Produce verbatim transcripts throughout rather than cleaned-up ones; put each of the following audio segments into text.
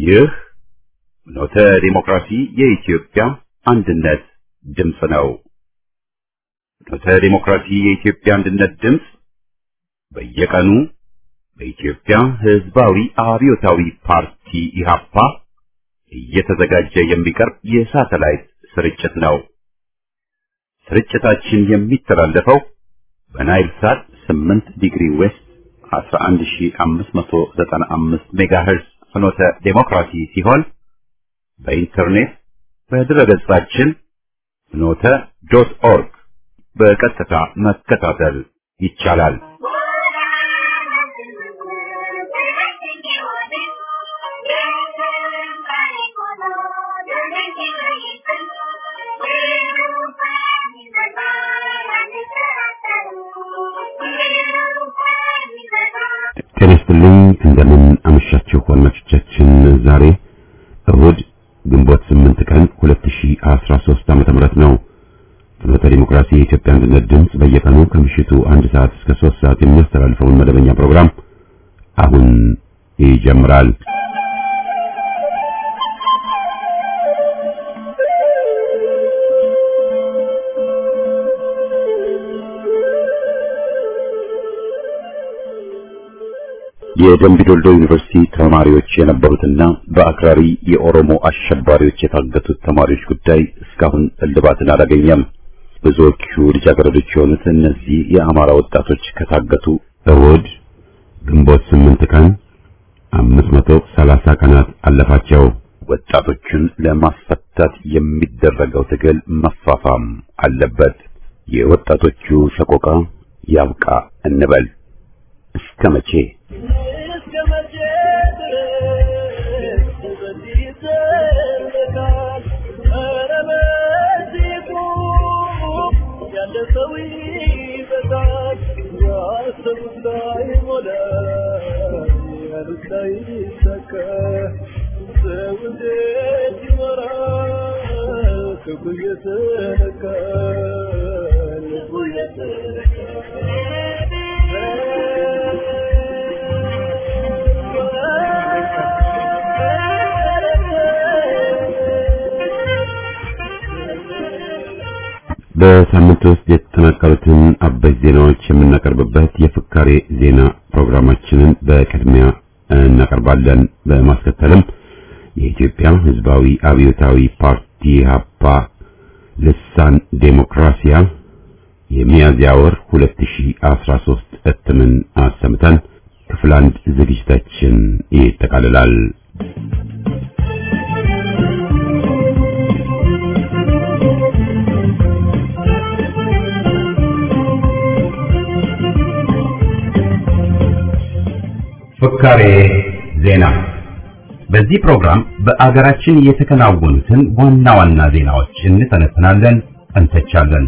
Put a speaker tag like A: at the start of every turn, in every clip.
A: ይህ ፍኖተ ዲሞክራሲ የኢትዮጵያ አንድነት ድምፅ ነው። ፍኖተ ዲሞክራሲ የኢትዮጵያ አንድነት ድምፅ በየቀኑ በኢትዮጵያ ሕዝባዊ አብዮታዊ ፓርቲ ኢህአፓ እየተዘጋጀ የሚቀርብ የሳተላይት ስርጭት ነው። ስርጭታችን የሚተላለፈው በናይል ሳት ስምንት ዲግሪ ዌስት አስራ አንድ ሺህ አምስት መቶ ዘጠና አምስት ሜጋሄርዝ ፍኖተ ዲሞክራሲ ሲሆን በኢንተርኔት በድረገጻችን ፍኖተ ዶት ኦርግ በቀጥታ መከታተል ይቻላል። ከነስተልኝ እንደምን አመሻችሁ ወንድሞቻችን። ዛሬ እሁድ ግንቦት ስምንት ቀን ሁለት ሺህ አስራ ሶስት ዓመተ ምህረት ነው። ፍኖተ ዲሞክራሲ የኢትዮጵያ አንድነት ድምፅ በየቀኑ ከምሽቱ አንድ ሰዓት እስከ ሶስት ሰዓት የሚያስተላልፈውን መደበኛ ፕሮግራም አሁን ይጀምራል። የደምቢ ዶልዶ ዩኒቨርሲቲ ተማሪዎች የነበሩትና በአክራሪ የኦሮሞ አሸባሪዎች የታገቱት ተማሪዎች ጉዳይ እስካሁን እልባትን አላገኘም። ብዙዎቹ ልጃገረዶች የሆኑት እነዚህ የአማራ ወጣቶች ከታገቱ እሁድ ግንቦት ስምንት ቀን አምስት መቶ ሰላሳ ቀናት አለፋቸው። ወጣቶቹን ለማስፈታት የሚደረገው ትግል መፋፋም አለበት። የወጣቶቹ ሰቆቃ ያብቃ እንበል። እስከ መቼ በሳምንት ውስጥ የተጠናቀሩትን አበይት ዜናዎች የምናቀርብበት የፍካሬ ዜና ፕሮግራማችንን በቅድሚያ እናቀርባለን። በማስከተልም የኢትዮጵያ ሕዝባዊ አብዮታዊ ፓርቲ ኢህአፓ ልሳን ዴሞክራሲያ የሚያዝያ ወር ሁለት ሺህ አስራ ሶስት እትምን አሰምተን ክፍል አንድ ዝግጅታችን ይጠቃልላል። ፍካሬ ዜና። በዚህ ፕሮግራም በአገራችን የተከናወኑትን ዋና ዋና ዜናዎች እንተነትናለን፣ እንተቻለን።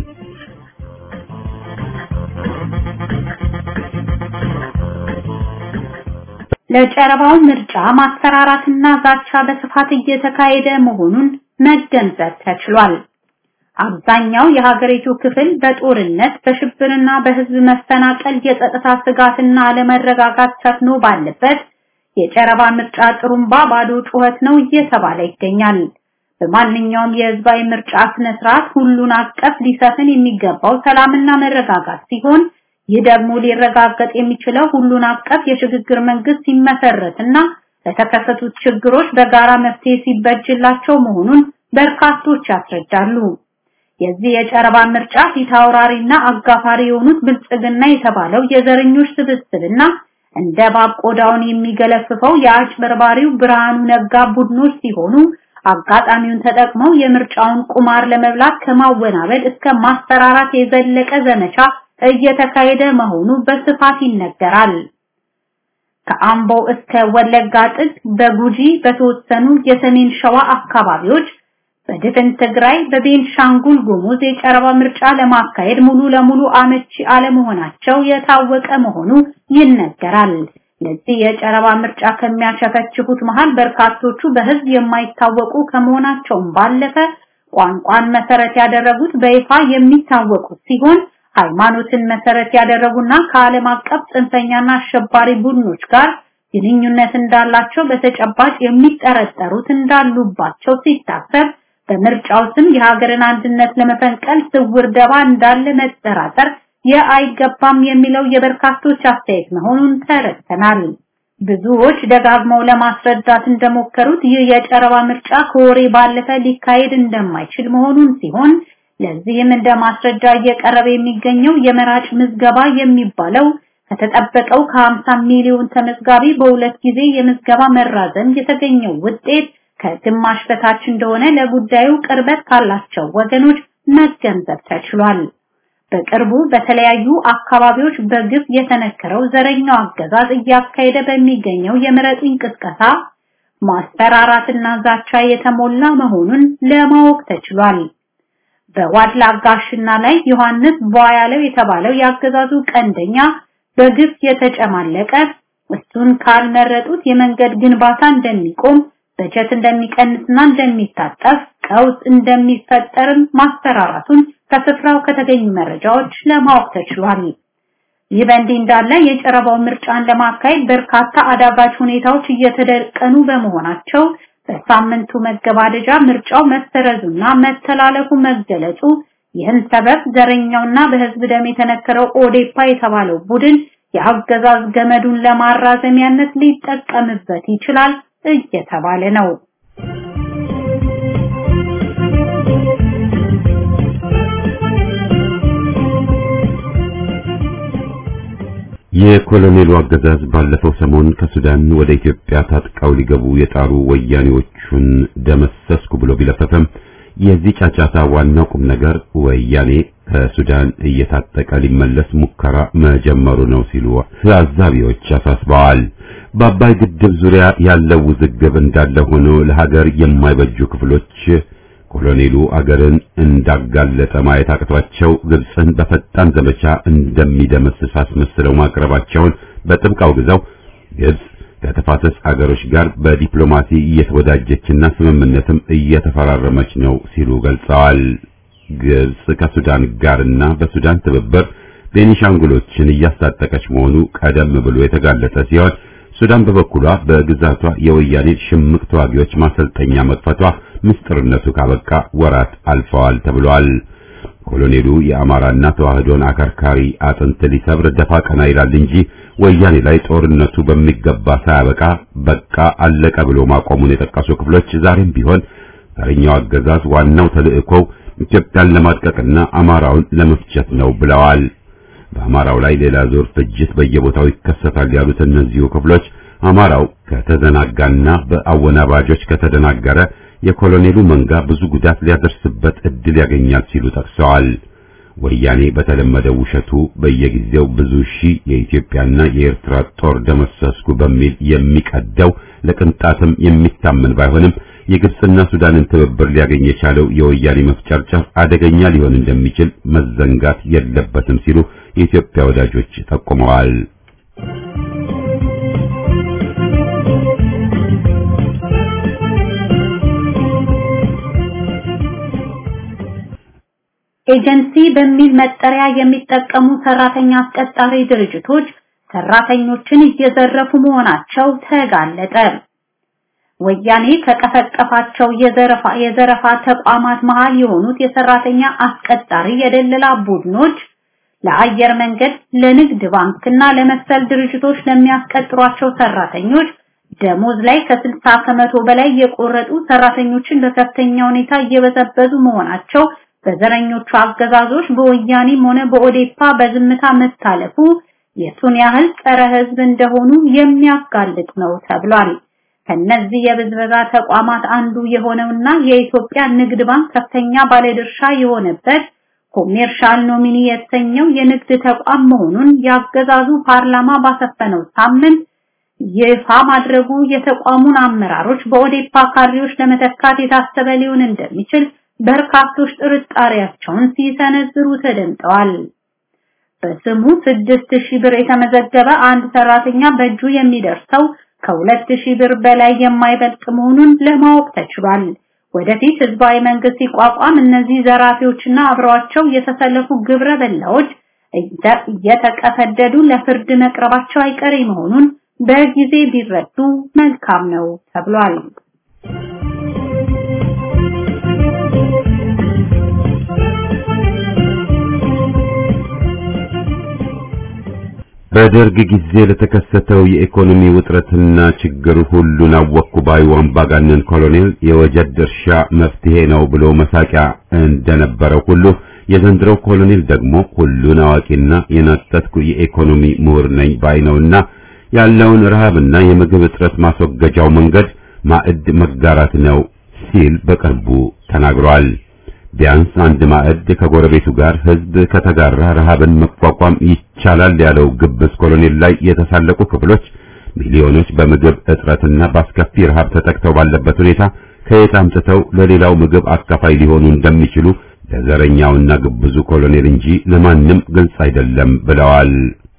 B: ለጨረባው ምርጫ ማስፈራራትና ዛቻ በስፋት እየተካሄደ መሆኑን መገንዘብ ተችሏል። አብዛኛው የሀገሪቱ ክፍል በጦርነት በሽብርና በህዝብ መፈናቀል የጸጥታ ስጋትና አለመረጋጋት ሰፍኖ ባለበት የጨረባ ምርጫ ጥሩምባ ባዶ ጩኸት ነው እየተባለ ይገኛል። በማንኛውም የህዝባዊ ምርጫ ስነ ስርዓት ሁሉን አቀፍ ሊሰፍን የሚገባው ሰላምና መረጋጋት ሲሆን ይህ ደግሞ ሊረጋገጥ የሚችለው ሁሉን አቀፍ የሽግግር መንግስት ሲመሰረትና ለተከሰቱት ችግሮች በጋራ መፍትሄ ሲበጅላቸው መሆኑን በርካቶች ያስረዳሉ። የዚህ የጨረባ ምርጫ ፊታውራሪና አጋፋሪ የሆኑት ብልጽግና የተባለው የዘረኞች ስብስብና እንደ ባብ ቆዳውን የሚገለፍፈው የአጭበርባሪው ብርሃኑ ነጋ ቡድኖች ሲሆኑ አጋጣሚውን ተጠቅመው የምርጫውን ቁማር ለመብላት ከማወናበድ እስከ ማስፈራራት የዘለቀ ዘመቻ እየተካሄደ መሆኑ በስፋት ይነገራል። ከአምቦ እስከ ወለጋ ጥግ፣ በጉጂ በተወሰኑ የሰሜን ሸዋ አካባቢዎች፣ በድፍን ትግራይ፣ በቤንሻንጉል ጉሙዝ የጨረባ ምርጫ ለማካሄድ ሙሉ ለሙሉ አመቺ አለመሆናቸው የታወቀ መሆኑ ይነገራል። ለዚህ የጨረባ ምርጫ ከሚያሸፈችፉት መሃል በርካቶቹ በህዝብ የማይታወቁ ከመሆናቸውም ባለፈ ቋንቋን መሰረት ያደረጉት በይፋ የሚታወቁት ሲሆን ሃይማኖትን መሰረት ያደረጉና ከዓለም አቀፍ ጽንፈኛና አሸባሪ ቡድኖች ጋር ግንኙነት እንዳላቸው በተጨባጭ የሚጠረጠሩት እንዳሉባቸው ሲታሰብ በምርጫው ስም የሀገርን አንድነት ለመፈንቀል ስውር ደባ እንዳለ መጠራጠር የአይገባም የሚለው የበርካቶች አስተያየት መሆኑን ተረድተናል። ብዙዎች ደጋግመው ለማስረዳት እንደሞከሩት ይህ የጨረባ ምርጫ ከወሬ ባለፈ ሊካሄድ እንደማይችል መሆኑን ሲሆን ለዚህም እንደ ማስረጃ እየቀረበ የሚገኘው የመራጭ ምዝገባ የሚባለው ከተጠበቀው ከ50 ሚሊዮን ተመዝጋቢ በሁለት ጊዜ የምዝገባ መራዘም የተገኘው ውጤት ከግማሽ በታች እንደሆነ ለጉዳዩ ቅርበት ካላቸው ወገኖች መገንዘብ ተችሏል። በቅርቡ በተለያዩ አካባቢዎች በግፍ የተነከረው ዘረኛው አገዛዝ እያካሄደ በሚገኘው የምረጡኝ ቅስቀሳ ማስፈራራትና ዛቻ የተሞላ መሆኑን ለማወቅ ተችሏል። በዋድላ ጋሽና ላይ ዮሐንስ ቧያለው የተባለው ያገዛዙ ቀንደኛ በግፍ የተጨማለቀ እሱን ካልመረጡት የመንገድ ግንባታ እንደሚቆም በጀት እንደሚቀንስና እንደሚታጠፍ ቀውስ እንደሚፈጠርም ማስፈራራቱን ከስፍራው ከተገኙ መረጃዎች ለማወቅ ተችሏል። ይህ በእንዲህ እንዳለ የጨረባው ምርጫን ለማካሄድ በርካታ አዳጋች ሁኔታዎች እየተደቀኑ በመሆናቸው በሳምንቱ መገባደጃ ምርጫው መሰረዙና መተላለፉ መገለጹ ይህን ሰበብ ዘረኛውና በህዝብ ደም የተነከረው ኦዴፓ የተባለው ቡድን የአገዛዝ ገመዱን ለማራዘሚያነት ሊጠቀምበት ይችላል እየተባለ ነው።
A: የኮሎኔሉ አገዛዝ ባለፈው ሰሞን ከሱዳን ወደ ኢትዮጵያ ታጥቀው ሊገቡ የጣሩ ወያኔዎቹን ደመሰስኩ ብሎ ቢለፈፈም የዚህ ጫጫታ ዋናው ቁም ነገር ወያኔ ከሱዳን እየታጠቀ ሊመለስ ሙከራ መጀመሩ ነው ሲሉ ታዛቢዎች አሳስበዋል። በአባይ ግድብ ዙሪያ ያለው ውዝግብ እንዳለ ሆኖ ለሀገር የማይበጁ ክፍሎች ኮሎኔሉ አገርን እንዳጋለጠ ማየት አቅቷቸው ግብፅን በፈጣን ዘመቻ እንደሚደመስስ አስመስለው ማቅረባቸውን በጥብቅ አውግዘው ግብፅ ከተፋሰስ አገሮች ጋር በዲፕሎማሲ እየተወዳጀችና ስምምነትም እየተፈራረመች ነው ሲሉ ገልጸዋል። ግብፅ ከሱዳን ጋርና በሱዳን ትብብር ቤኒሻንጉሎችን እያስታጠቀች መሆኑ ቀደም ብሎ የተጋለጠ ሲሆን ሱዳን በበኩሏ በግዛቷ የወያኔ ሽምቅ ተዋጊዎች ማሰልጠኛ መክፈቷ ምስጢርነቱ ካበቃ ወራት አልፈዋል ተብሏል። ኮሎኔሉ የአማራና ተዋህዶን አከርካሪ አጥንት ሊሰብር ደፋ ቀና ይላል እንጂ ወያኔ ላይ ጦርነቱ በሚገባ ሳያበቃ በቃ አለቀ ብሎ ማቆሙን የጠቀሱ ክፍሎች ዛሬም ቢሆን ዘረኛው አገዛዝ ዋናው ተልእኮው ኢትዮጵያን ለማጥቀቅና አማራውን ለመፍጀት ነው ብለዋል። በአማራው ላይ ሌላ ዙር ፍጅት በየቦታው ይከሰታል ያሉት እነዚሁ ክፍሎች አማራው ከተዘናጋና በአወናባጆች ከተደናገረ የኮሎኔሉ መንጋ ብዙ ጉዳት ሊያደርስበት እድል ያገኛል ሲሉ ጠቅሰዋል። ወያኔ በተለመደው ውሸቱ በየጊዜው ብዙ ሺህ የኢትዮጵያና የኤርትራ ጦር ደመሰስኩ በሚል የሚቀደው ለቅንጣትም የሚታመን ባይሆንም የግብፅና ሱዳንን ትብብር ሊያገኝ የቻለው የወያኔ መፍጨርጨር አደገኛ ሊሆን እንደሚችል መዘንጋት የለበትም ሲሉ የኢትዮጵያ ወዳጆች ጠቁመዋል።
B: ኤጀንሲ በሚል መጠሪያ የሚጠቀሙ ሰራተኛ አስቀጣሪ ድርጅቶች ሰራተኞችን እየዘረፉ መሆናቸው ተጋለጠ። ወያኔ ከቀፈቀፋቸው የዘረፋ የዘረፋ ተቋማት መሃል የሆኑት የሰራተኛ አስቀጣሪ የደለላ ቡድኖች ለአየር መንገድ፣ ለንግድ ባንክና ለመሰል ድርጅቶች ለሚያስቀጥሯቸው ሰራተኞች ደሞዝ ላይ ከስልሳ ከመቶ በላይ የቆረጡ ሰራተኞችን በከፍተኛ ሁኔታ እየበዘበዙ መሆናቸው በዘረኞቹ አገዛዞች በወያኔም ሆነ በኦዴፓ በዝምታ መታለፉ የቱን ያህል ጸረ ሕዝብ እንደሆኑ የሚያጋልጥ ነው ተብሏል። ከነዚህ የብዝበዛ ተቋማት አንዱ የሆነውና የኢትዮጵያ ንግድ ባንክ ከፍተኛ ባለድርሻ የሆነበት ኮሜርሻል ኖሚኒ የተሰኘው የንግድ ተቋም መሆኑን ያገዛዙ ፓርላማ ባሰፈነው ሳምንት ይፋ ማድረጉ የተቋሙን አመራሮች በኦዴፓ ካድሬዎች ለመተካት የታሰበ ሊሆን እንደሚችል በርካቶች ጥርጣሬያቸውን ሲሰነዝሩ ተደምጠዋል። በስሙ ስድስት ሺህ ብር የተመዘገበ አንድ ሰራተኛ በእጁ የሚደርሰው ከሁለት ሺህ ብር በላይ የማይበልጥ መሆኑን ለማወቅ ተችሏል። ወደፊት ህዝባዊ መንግስት ሲቋቋም እነዚህ ዘራፊዎችና አብረዋቸው የተሰለፉ ግብረ በላዎች እየተቀፈደዱ ለፍርድ መቅረባቸው አይቀሬ መሆኑን በጊዜ ቢረዱ መልካም ነው ተብሏል።
A: በደርግ ጊዜ ለተከሰተው የኢኮኖሚ ውጥረትና ችግር ሁሉን አወኩ ባዩ አምባገነን ኮሎኔል የወጀድ እርሻ መፍትሄ ነው ብሎ መሳቂያ እንደነበረው ሁሉ የዘንድሮው ኮሎኔል ደግሞ ሁሉን አዋቂና የናጠጥኩ የኢኮኖሚ ምሁር ነኝ ባይ ነውና ያለውን ረሃብና የምግብ እጥረት ማስወገጃው መንገድ ማዕድ መጋራት ነው ሲል በቅርቡ ተናግሯል። ቢያንስ አንድ ማዕድ ከጎረቤቱ ጋር ህዝብ ከተጋራ ረሃብን መቋቋም ይቻላል ያለው ግብስ ኮሎኔል ላይ የተሳለቁ ክፍሎች ሚሊዮኖች በምግብ እጥረትና በአስከፊ ረሃብ ተጠቅተው ባለበት ሁኔታ ከየት አምጥተው ለሌላው ምግብ አካፋይ ሊሆኑ እንደሚችሉ ለዘረኛውና ግብዙ ኮሎኔል እንጂ ለማንም ግልጽ አይደለም ብለዋል።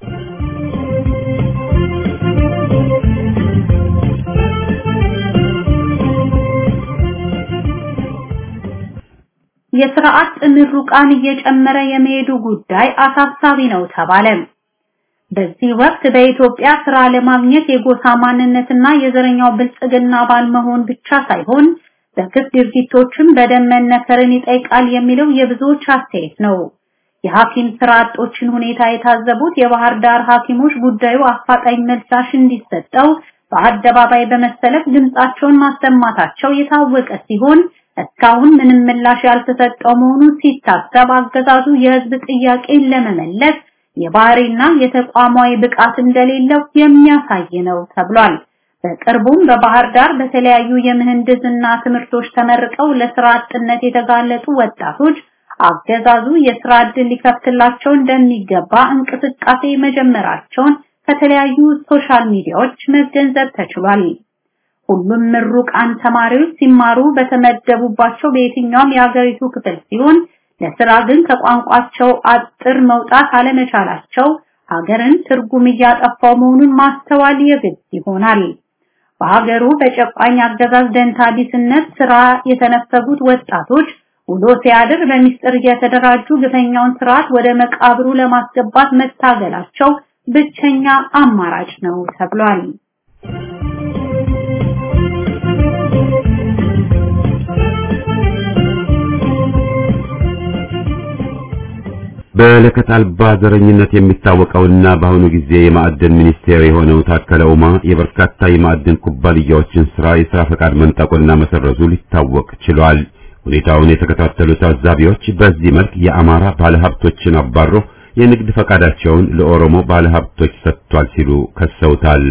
B: የሥርዓት ምሩቃን እየጨመረ የመሄዱ ጉዳይ አሳሳቢ ነው ተባለ። በዚህ ወቅት በኢትዮጵያ ስራ ለማግኘት የጎሳ ማንነትና የዘረኛው ብልጽግና ባል መሆን ብቻ ሳይሆን በግፍ ድርጊቶችም በደም መነከርን ይጠይቃል የሚለው የብዙዎች አስተያየት ነው። የሐኪም ስራ አጦችን ሁኔታ የታዘቡት የባህር ዳር ሐኪሞች ጉዳዩ አፋጣኝ ምላሽ እንዲሰጠው በአደባባይ በመሰለፍ ድምጻቸውን ማሰማታቸው የታወቀ ሲሆን እስካሁን ምንም ምላሽ ያልተሰጠው መሆኑ ሲታሰብ አገዛዙ የህዝብ ጥያቄን ለመመለስ የባህሪና የተቋማዊ ብቃት እንደሌለው የሚያሳይ ነው ተብሏል። በቅርቡም በባህር ዳር በተለያዩ የምህንድስና ትምህርቶች ተመርቀው ለስራ አጥነት የተጋለጡ ወጣቶች አገዛዙ የስራ ዕድል ሊከፍትላቸው እንደሚገባ እንቅስቃሴ መጀመራቸውን ከተለያዩ ሶሻል ሚዲያዎች መገንዘብ ተችሏል። ሁሉም ምሩቃን ተማሪዎች ሲማሩ በተመደቡባቸው በየትኛውም የሀገሪቱ ክፍል ሲሆን ለስራ ግን ከቋንቋቸው አጥር መውጣት አለመቻላቸው ሀገርን ትርጉም እያጠፋው መሆኑን ማስተዋል የግድ ይሆናል። በሀገሩ በጨቋኝ አገዛዝ ደንታቢስነት ስራ የተነፈጉት ወጣቶች ውሎ ሲያድር በሚስጥር እየተደራጁ ግፈኛውን ስርዓት ወደ መቃብሩ ለማስገባት መታገላቸው ብቸኛ አማራጭ ነው ተብሏል።
A: በለከት አልባ ዘረኝነት የሚታወቀውና በአሁኑ ጊዜ የማዕድን ሚኒስቴር የሆነው ታከለ ኡማ የበርካታ የማዕድን ኩባንያዎችን ስራ የሥራ ፈቃድ መንጠቁና መሰረዙ ሊታወቅ ችሏል። ሁኔታውን የተከታተሉ ታዛቢዎች በዚህ መልክ የአማራ ባለሀብቶችን አባሮ የንግድ ፈቃዳቸውን ለኦሮሞ ባለሀብቶች ሰጥቷል ሲሉ ከሰውታል።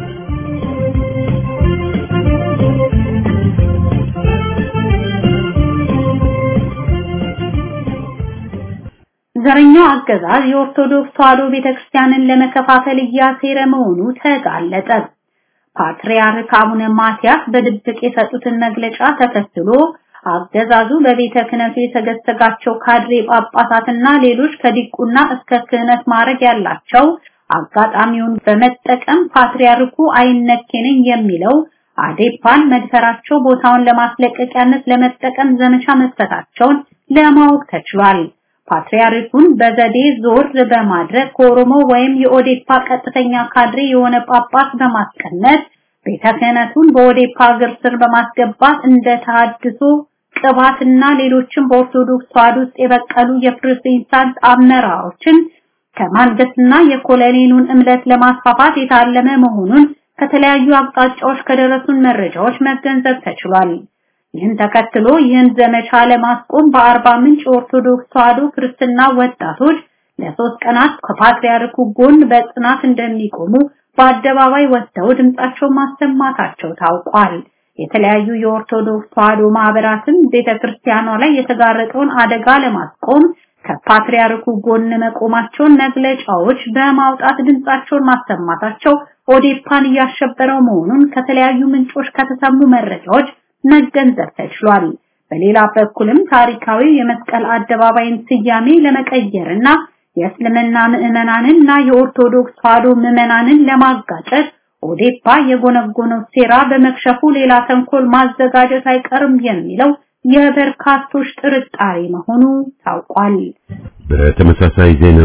B: ዘረኛው አገዛዝ የኦርቶዶክስ ተዋሕዶ ቤተክርስቲያንን ለመከፋፈል እያሴረ መሆኑ ተጋለጠ። ፓትርያርክ አቡነ ማትያስ በድብቅ የሰጡትን መግለጫ ተከትሎ አገዛዙ በቤተ ክህነቱ የተገሰጋቸው ካድሬ ጳጳሳትና ሌሎች ከዲቁና እስከ ክህነት ማዕረግ ያላቸው አጋጣሚውን በመጠቀም ፓትርያርኩ አይነኬነኝ የሚለው አዴፓን መድፈራቸው ቦታውን ለማስለቀቂያነት ለመጠቀም ዘመቻ መክፈታቸውን ለማወቅ ተችሏል። ፓትርያርኩን በዘዴ ዞር በማድረግ ከኦሮሞ ወይም የኦዴፓ ቀጥተኛ ካድሬ የሆነ ጳጳስ በማስቀመጥ ቤተ ክህነቱን በኦዴፓ እግር ስር በማስገባት እንደ ተሐድሶ ቅባትና ሌሎችም በኦርቶዶክስ ተዋሕዶ ውስጥ የበቀሉ የፕሮቴስታንት አመራሮችን ከማንገስና የኮሎኔሉን እምነት ለማስፋፋት የታለመ መሆኑን ከተለያዩ አቅጣጫዎች ከደረሱን መረጃዎች መገንዘብ ተችሏል። ይህን ተከትሎ ይህን ዘመቻ ለማስቆም በአርባ ምንጭ ኦርቶዶክስ ተዋሕዶ ክርስትና ወጣቶች ለሶስት ቀናት ከፓትርያርኩ ጎን በጽናት እንደሚቆሙ በአደባባይ ወጥተው ድምጻቸውን ማሰማታቸው ታውቋል። የተለያዩ የኦርቶዶክስ ተዋሕዶ ማህበራትም ቤተክርስቲያኗ ላይ የተጋረጠውን አደጋ ለማስቆም ከፓትርያርኩ ጎን መቆማቸውን መግለጫዎች በማውጣት ድምጻቸውን ማሰማታቸው ኦዴፓን እያሸበረው መሆኑን ከተለያዩ ምንጮች ከተሰሙ መረጃዎች መገንዘብ ተችሏል። በሌላ በኩልም ታሪካዊ የመስቀል አደባባይን ስያሜ ለመቀየርና የእስልምና ምዕመናንና የኦርቶዶክስ ተዋሕዶ ምዕመናንን ለማጋጨት ኦዴፓ የጎነጎነው ሴራ በመክሸፉ ሌላ ተንኮል ማዘጋጀት አይቀርም የሚለው የበርካቶች ጥርጣሬ መሆኑ ታውቋል።
A: በተመሳሳይ ዜና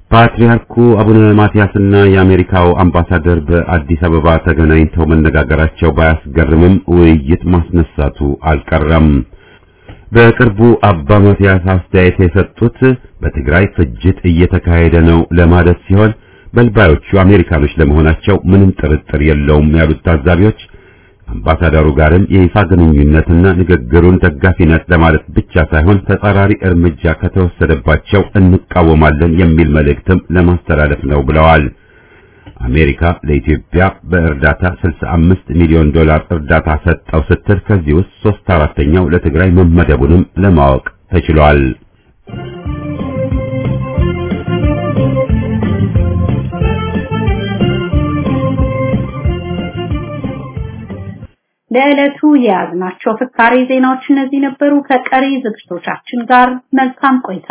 A: ፓትርያርኩ አቡነ ማትያስና የአሜሪካው አምባሳደር በአዲስ አበባ ተገናኝተው መነጋገራቸው ባያስገርምም ውይይት ማስነሳቱ አልቀረም። በቅርቡ አባ ማትያስ አስተያየት የሰጡት በትግራይ ፍጅት እየተካሄደ ነው ለማለት ሲሆን በልባዮቹ አሜሪካኖች ለመሆናቸው ምንም ጥርጥር የለውም ያሉት ታዛቢዎች አምባሳደሩ ጋርም የይፋ ግንኙነትና ንግግሩን ደጋፊነት ለማለት ብቻ ሳይሆን ተጻራሪ እርምጃ ከተወሰደባቸው እንቃወማለን የሚል መልእክትም ለማስተላለፍ ነው ብለዋል። አሜሪካ ለኢትዮጵያ በእርዳታ ስልሳ አምስት ሚሊዮን ዶላር እርዳታ ሰጠው ስትል ከዚህ ውስጥ ሶስት አራተኛው ለትግራይ መመደቡንም ለማወቅ ተችሏል።
B: ለዕለቱ የያዝናቸው ፍካሬ ዜናዎች እነዚህ ነበሩ። ከቀሪ ዝግጅቶቻችን ጋር መልካም ቆይታ።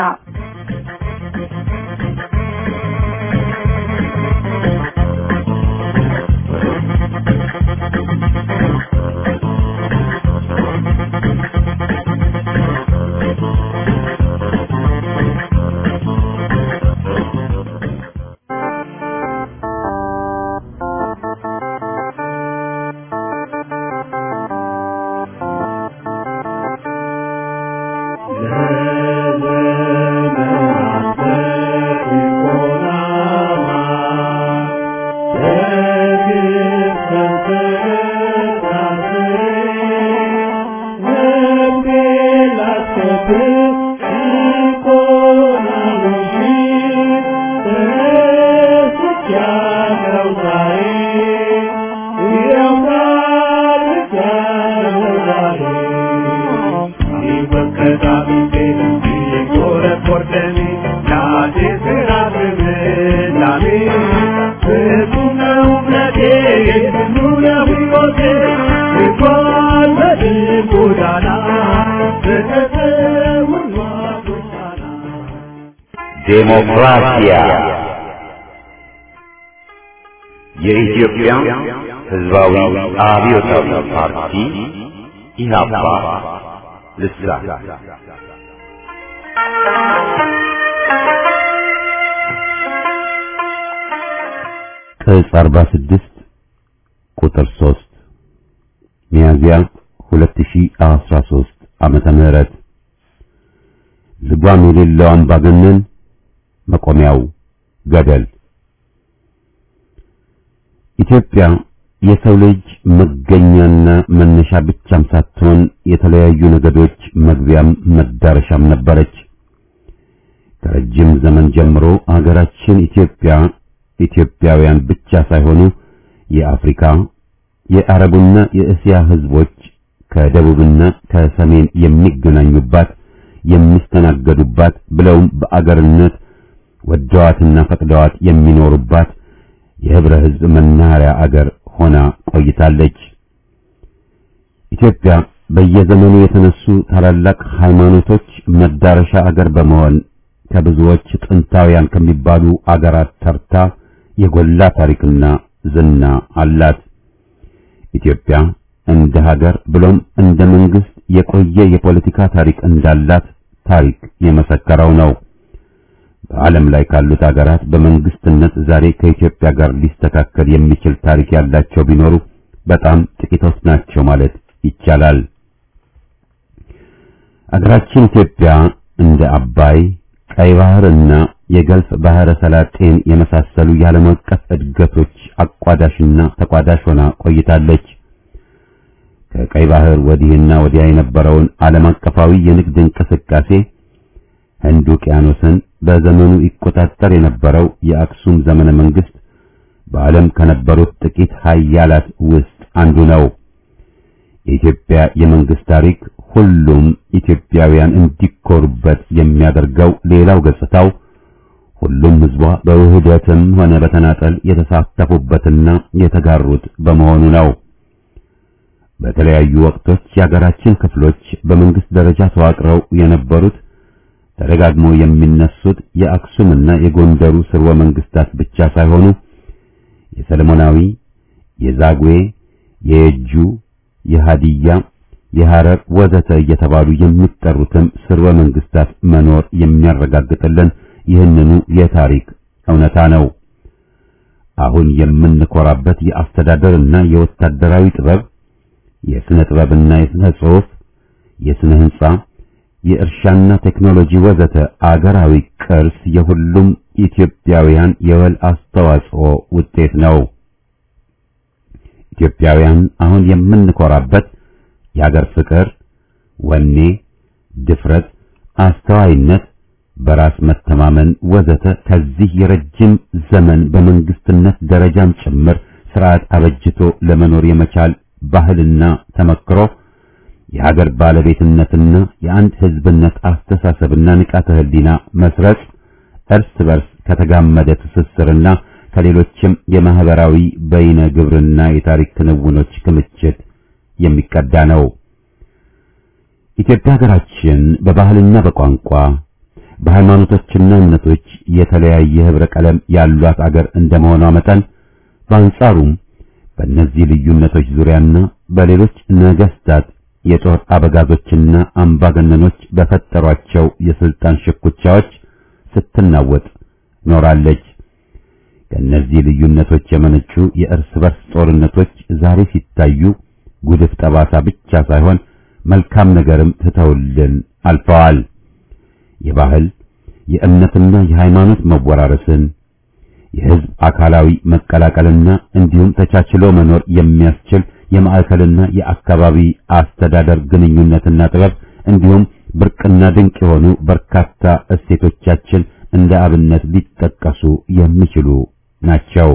A: ዴሞክራሲያ የኢትዮጵያ ሕዝባዊ አብዮታዊ ፓርቲ ኢህአፓ ልሳን ቅጽ አርባ ስድስት ቁጥር ሶስት ሚያዝያ ሁለት ሺህ አስራ ሶስት ዓመተ ምህረት ልጓም የሌለው አምባገነን መቆሚያው ገደል። ኢትዮጵያ የሰው ልጅ መገኛና መነሻ ብቻም ሳትሆን የተለያዩ ነገዶች መግቢያም መዳረሻም ነበረች። ከረጅም ዘመን ጀምሮ ሀገራችን ኢትዮጵያ ኢትዮጵያውያን ብቻ ሳይሆኑ የአፍሪካ የአረቡና የእስያ ህዝቦች ከደቡብና ከሰሜን የሚገናኙባት የሚስተናገዱባት ብለውም በአገርነት ወደዋትና ፈቅደዋት የሚኖሩባት የህብረ ህዝብ መናኸሪያ አገር ሆና ቆይታለች። ኢትዮጵያ በየዘመኑ የተነሱ ታላላቅ ሃይማኖቶች መዳረሻ አገር በመሆን ከብዙዎች ጥንታውያን ከሚባሉ አገራት ተርታ የጎላ ታሪክና ዝና አላት። ኢትዮጵያ እንደ ሀገር ብሎም እንደ መንግስት የቆየ የፖለቲካ ታሪክ እንዳላት ታሪክ የመሰከረው ነው። በዓለም ላይ ካሉት ሀገራት በመንግስትነት ዛሬ ከኢትዮጵያ ጋር ሊስተካከል የሚችል ታሪክ ያላቸው ቢኖሩ በጣም ጥቂቶች ናቸው ማለት ይቻላል። ሀገራችን ኢትዮጵያ እንደ አባይ፣ ቀይ ባህርና የገልፍ ባህረ ሰላጤን የመሳሰሉ የዓለም አቀፍ እድገቶች አቋዳሽና ተቋዳሽ ሆና ቆይታለች። ከቀይ ባህር ወዲህና ወዲያ የነበረውን ዓለም አቀፋዊ የንግድ እንቅስቃሴ ህንድ ውቅያኖስን በዘመኑ ይቆጣጠር የነበረው የአክሱም ዘመነ መንግስት በዓለም ከነበሩት ጥቂት ኃያላት ውስጥ አንዱ ነው። የኢትዮጵያ የመንግስት ታሪክ ሁሉም ኢትዮጵያውያን እንዲኮሩበት የሚያደርገው ሌላው ገጽታው ሁሉም ህዝቧ በውህደትም ሆነ በተናጠል የተሳተፉበትና የተጋሩት በመሆኑ ነው። በተለያዩ ወቅቶች የሀገራችን ክፍሎች በመንግስት ደረጃ ተዋቅረው የነበሩት ተደጋግሞ የሚነሱት የአክሱምና የጎንደሩ ስርወ መንግስታት ብቻ ሳይሆኑ የሰለሞናዊ፣ የዛጉዌ፣ የየጁ፣ የሃዲያ፣ የሐረር ወዘተ እየተባሉ የሚጠሩትም ስርወ መንግስታት መኖር የሚያረጋግጥልን ይህንኑ የታሪክ እውነታ ነው። አሁን የምንኮራበት የአስተዳደርና የወታደራዊ ጥበብ፣ የስነ ጥበብና የስነ ጽሑፍ፣ የስነ ህንጻ፣ የእርሻና ቴክኖሎጂ ወዘተ አገራዊ ቅርስ የሁሉም ኢትዮጵያውያን የወል አስተዋጽኦ ውጤት ነው። ኢትዮጵያውያን አሁን የምንኮራበት የአገር ፍቅር፣ ወኔ፣ ድፍረት፣ አስተዋይነት፣ በራስ መተማመን ወዘተ ከዚህ የረጅም ዘመን በመንግስትነት ደረጃም ጭምር ስርዓት አበጅቶ ለመኖር የመቻል ባህልና ተመክሮ የሀገር ባለቤትነትና የአንድ ህዝብነት አስተሳሰብና ንቃተ ህሊና መስረጽ እርስ በርስ ከተጋመደ ትስስርና ከሌሎችም የማህበራዊ በይነ ግብርና የታሪክ ክንውኖች ክምችት የሚቀዳ ነው። ኢትዮጵያ ሀገራችን በባህልና በቋንቋ በሃይማኖቶችና እምነቶች የተለያየ ህብረ ቀለም ያሏት አገር እንደመሆኗ መጠን በአንጻሩም በእነዚህ ልዩነቶች ዙሪያና በሌሎች ነገስታት የጦር አበጋዞችና አምባገነኖች በፈጠሯቸው የስልጣን ሽኩቻዎች ስትናወጥ ኖራለች። ከእነዚህ ልዩነቶች የመነጩ የእርስ በርስ ጦርነቶች ዛሬ ሲታዩ ጉድፍ ጠባሳ ብቻ ሳይሆን መልካም ነገርም ትተውልን አልፈዋል። የባህል የእምነትና የሃይማኖት መወራረስን፣ የህዝብ አካላዊ መቀላቀልና እንዲሁም ተቻችሎ መኖር የሚያስችል የማዕከልና የአካባቢ አስተዳደር ግንኙነትና ጥበብ እንዲሁም ብርቅና ድንቅ የሆኑ በርካታ እሴቶቻችን እንደ አብነት ሊጠቀሱ የሚችሉ ናቸው።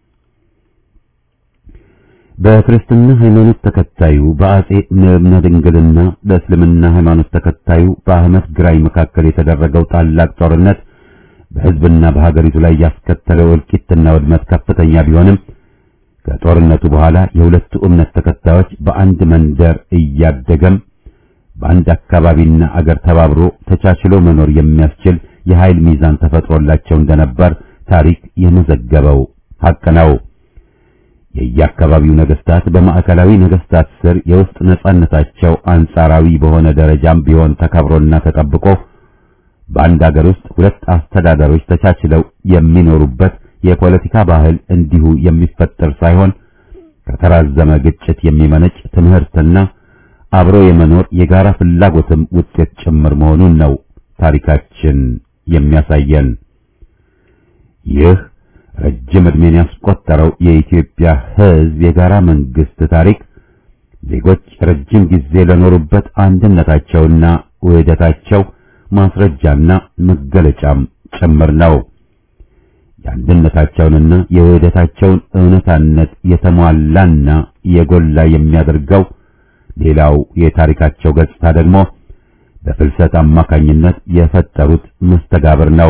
A: በክርስትና ሃይማኖት ተከታዩ በአጼ ንዕነ ድንግልና በእስልምና ሃይማኖት ተከታዩ በአህመድ ግራኝ መካከል የተደረገው ታላቅ ጦርነት በህዝብና በሀገሪቱ ላይ ያስከተለው እልቂትና ውድመት ከፍተኛ ቢሆንም ከጦርነቱ በኋላ የሁለቱ እምነት ተከታዮች በአንድ መንደር እያደገም በአንድ አካባቢና አገር ተባብሮ ተቻችሎ መኖር የሚያስችል የኃይል ሚዛን ተፈጥሮላቸው እንደነበር ታሪክ የመዘገበው ሐቅ ነው። የየአካባቢው ነገስታት በማዕከላዊ ነገስታት ስር የውስጥ ነጻነታቸው አንጻራዊ በሆነ ደረጃም ቢሆን ተከብሮና ተጠብቆ በአንድ አገር ውስጥ ሁለት አስተዳደሮች ተቻችለው የሚኖሩበት የፖለቲካ ባህል እንዲሁ የሚፈጠር ሳይሆን ከተራዘመ ግጭት የሚመነጭ ትምህርትና አብሮ የመኖር የጋራ ፍላጎትም ውጤት ጭምር መሆኑን ነው ታሪካችን የሚያሳየን። ይህ ረጅም ዕድሜን ያስቆጠረው የኢትዮጵያ ሕዝብ የጋራ መንግስት ታሪክ ዜጎች ረጅም ጊዜ ለኖሩበት አንድነታቸውና ውህደታቸው ማስረጃና መገለጫም ጭምር ነው። የአንድነታቸውንና የውህደታቸውን እውነታነት የተሟላና የጎላ የሚያደርገው ሌላው የታሪካቸው ገጽታ ደግሞ በፍልሰት አማካኝነት የፈጠሩት መስተጋብር ነው።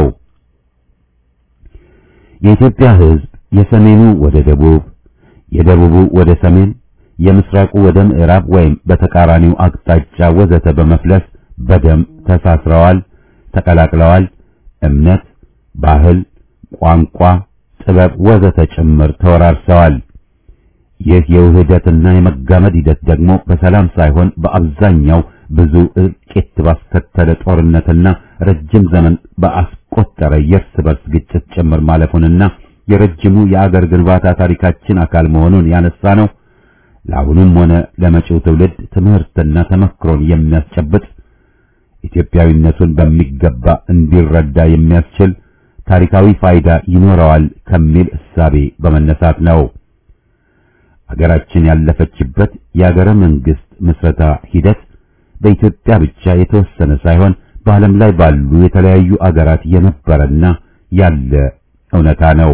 A: የኢትዮጵያ ሕዝብ የሰሜኑ ወደ ደቡብ፣ የደቡቡ ወደ ሰሜን፣ የምስራቁ ወደ ምዕራብ ወይም በተቃራኒው አቅጣጫ ወዘተ በመፍለስ በደም ተሳስረዋል፣ ተቀላቅለዋል። እምነት፣ ባህል፣ ቋንቋ፣ ጥበብ ወዘተ ጭምር ተወራርሰዋል። ይህ የውህደትና የመጋመድ ሂደት ደግሞ በሰላም ሳይሆን በአብዛኛው ብዙ እልቂት ባስከተለ ጦርነትና ረጅም ዘመን በአስቆጠረ የእርስ በርስ ግጭት ጭምር ማለፉንና የረጅሙ የአገር ግንባታ ታሪካችን አካል መሆኑን ያነሳ ነው። ለአሁኑም ሆነ ለመጪው ትውልድ ትምህርትና ተመክሮን የሚያስጨብጥ ኢትዮጵያዊነቱን በሚገባ እንዲረዳ የሚያስችል ታሪካዊ ፋይዳ ይኖረዋል ከሚል እሳቤ በመነሳት ነው። አገራችን ያለፈችበት የአገረ መንግስት ምስረታ ሂደት በኢትዮጵያ ብቻ የተወሰነ ሳይሆን በዓለም ላይ ባሉ የተለያዩ አገራት የነበረና ያለ እውነታ ነው።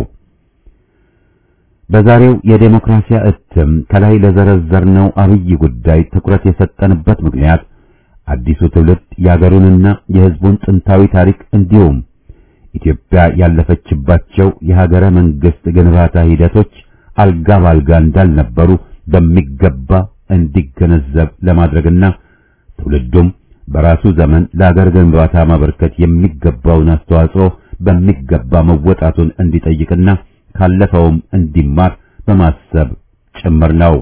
A: በዛሬው የዴሞክራሲያ እትም ከላይ ለዘረዘርነው አብይ ጉዳይ ትኩረት የሰጠንበት ምክንያት አዲሱ ትውልድ የአገሩንና የሕዝቡን ጥንታዊ ታሪክ እንዲሁም ኢትዮጵያ ያለፈችባቸው የሀገረ መንግስት ግንባታ ሂደቶች አልጋ ባልጋ እንዳልነበሩ በሚገባ እንዲገነዘብ ለማድረግና ትውልዱም በራሱ ዘመን ለሀገር ግንባታ ማበርከት የሚገባውን አስተዋጽኦ በሚገባ መወጣቱን እንዲጠይቅና ካለፈውም እንዲማር በማሰብ ጭምር ነው።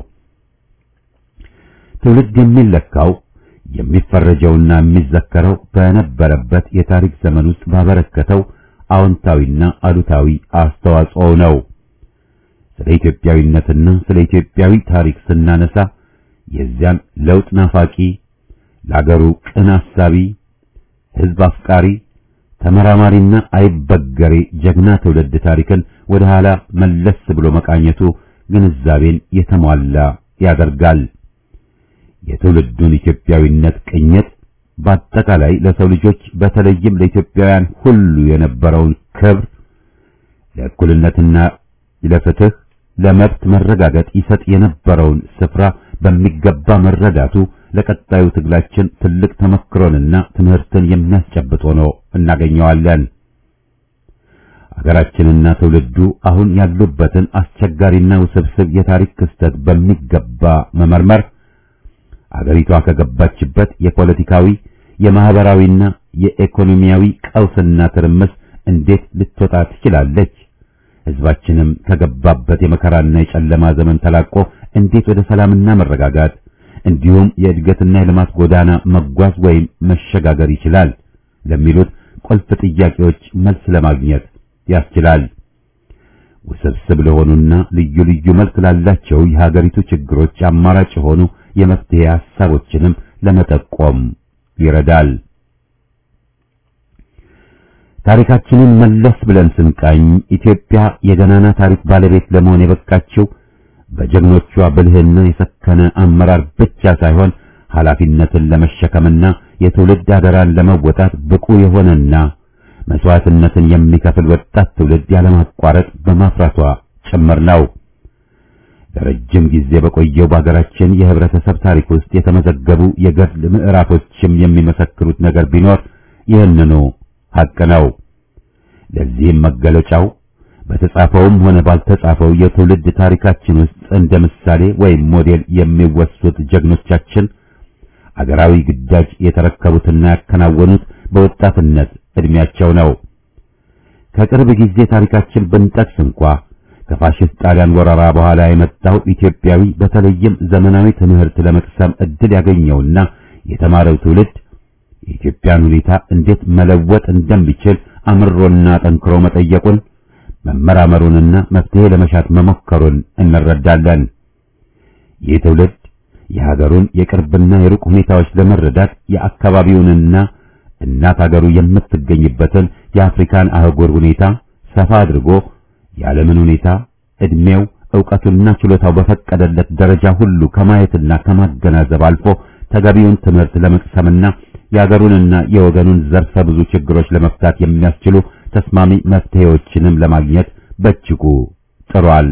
A: ትውልድ የሚለካው የሚፈረጀውና የሚዘከረው በነበረበት የታሪክ ዘመን ውስጥ ባበረከተው አዎንታዊና አሉታዊ አስተዋጽኦ ነው። ስለ ኢትዮጵያዊነትና ስለ ኢትዮጵያዊ ታሪክ ስናነሳ የዚያን ለውጥ ናፋቂ፣ ለአገሩ ቅን አሳቢ፣ ሕዝብ አፍቃሪ፣ ተመራማሪና አይበገሬ ጀግና ትውልድ ታሪክን ወደ ኋላ መለስ ብሎ መቃኘቱ ግንዛቤን የተሟላ ያደርጋል። የትውልዱን ኢትዮጵያዊነት ቅኝት በአጠቃላይ ለሰው ልጆች በተለይም ለኢትዮጵያውያን ሁሉ የነበረውን ክብር፣ ለእኩልነትና ለፍትህ፣ ለመብት መረጋገጥ ይሰጥ የነበረውን ስፍራ በሚገባ መረዳቱ ለቀጣዩ ትግላችን ትልቅ ተመክሮንና ትምህርትን የሚያስጨብጥ ሆኖ እናገኘዋለን። አገራችንና ትውልዱ አሁን ያሉበትን አስቸጋሪና ውስብስብ የታሪክ ክስተት በሚገባ መመርመር አገሪቷ ከገባችበት የፖለቲካዊ የማህበራዊና የኢኮኖሚያዊ ቀውስና ትርምስ እንዴት ልትወጣ ትችላለች? ሕዝባችንም ከገባበት የመከራና የጨለማ ዘመን ተላቆ እንዴት ወደ ሰላምና መረጋጋት እንዲሁም የእድገትና የልማት ጎዳና መጓዝ ወይም መሸጋገር ይችላል ለሚሉት ቁልፍ ጥያቄዎች መልስ ለማግኘት ያስችላል። ውስብስብ ለሆኑና ልዩ ልዩ መልክ ላላቸው የሀገሪቱ ችግሮች አማራጭ የሆኑ የመፍትሄ ሐሳቦችንም ለመጠቆም ይረዳል። ታሪካችንን መለስ ብለን ስንቃኝ ኢትዮጵያ የገናና ታሪክ ባለቤት ለመሆን የበቃችው በጀግኖቿ ብልህና የሰከነ አመራር ብቻ ሳይሆን ኃላፊነትን ለመሸከምና የትውልድ አደራን ለመወጣት ብቁ የሆነና መስዋዕትነትን የሚከፍል ወጣት ትውልድ ያለማቋረጥ በማፍራቷ ጭምር ነው። ለረጅም ጊዜ በቆየው በሀገራችን የህብረተሰብ ታሪክ ውስጥ የተመዘገቡ የገድል ምዕራፎችም የሚመሰክሩት ነገር ቢኖር ይህንኑ ሐቅ ነው። ለዚህም መገለጫው በተጻፈውም ሆነ ባልተጻፈው የትውልድ ታሪካችን ውስጥ እንደ ምሳሌ ወይም ሞዴል የሚወሱት ጀግኖቻችን አገራዊ ግዳጅ የተረከቡትና ያከናወኑት በወጣትነት እድሜያቸው ነው። ከቅርብ ጊዜ ታሪካችን ብንጠቅስ እንኳ ከፋሽስት ጣሊያን ወረራ በኋላ የመጣው ኢትዮጵያዊ በተለይም ዘመናዊ ትምህርት ለመቅሰም እድል ያገኘውና የተማረው ትውልድ የኢትዮጵያን ሁኔታ እንዴት መለወጥ እንደሚችል አምሮና ጠንክሮ መጠየቁን መመራመሩንና መፍትሄ ለመሻት መሞከሩን እንረዳለን። ይህ ትውልድ የሀገሩን የቅርብና የሩቅ ሁኔታዎች ለመረዳት የአካባቢውንና እናት ሀገሩ የምትገኝበትን የአፍሪካን አህጉር ሁኔታ ሰፋ አድርጎ የዓለምን ሁኔታ እድሜው ዕውቀቱና ችሎታው በፈቀደለት ደረጃ ሁሉ ከማየትና ከማገናዘብ አልፎ ተገቢውን ትምህርት ለመቅሰምና የሀገሩንና የወገኑን ዘርፈ ብዙ ችግሮች ለመፍታት የሚያስችሉ ተስማሚ መፍትሄዎችንም ለማግኘት በእጅጉ ጥሯል።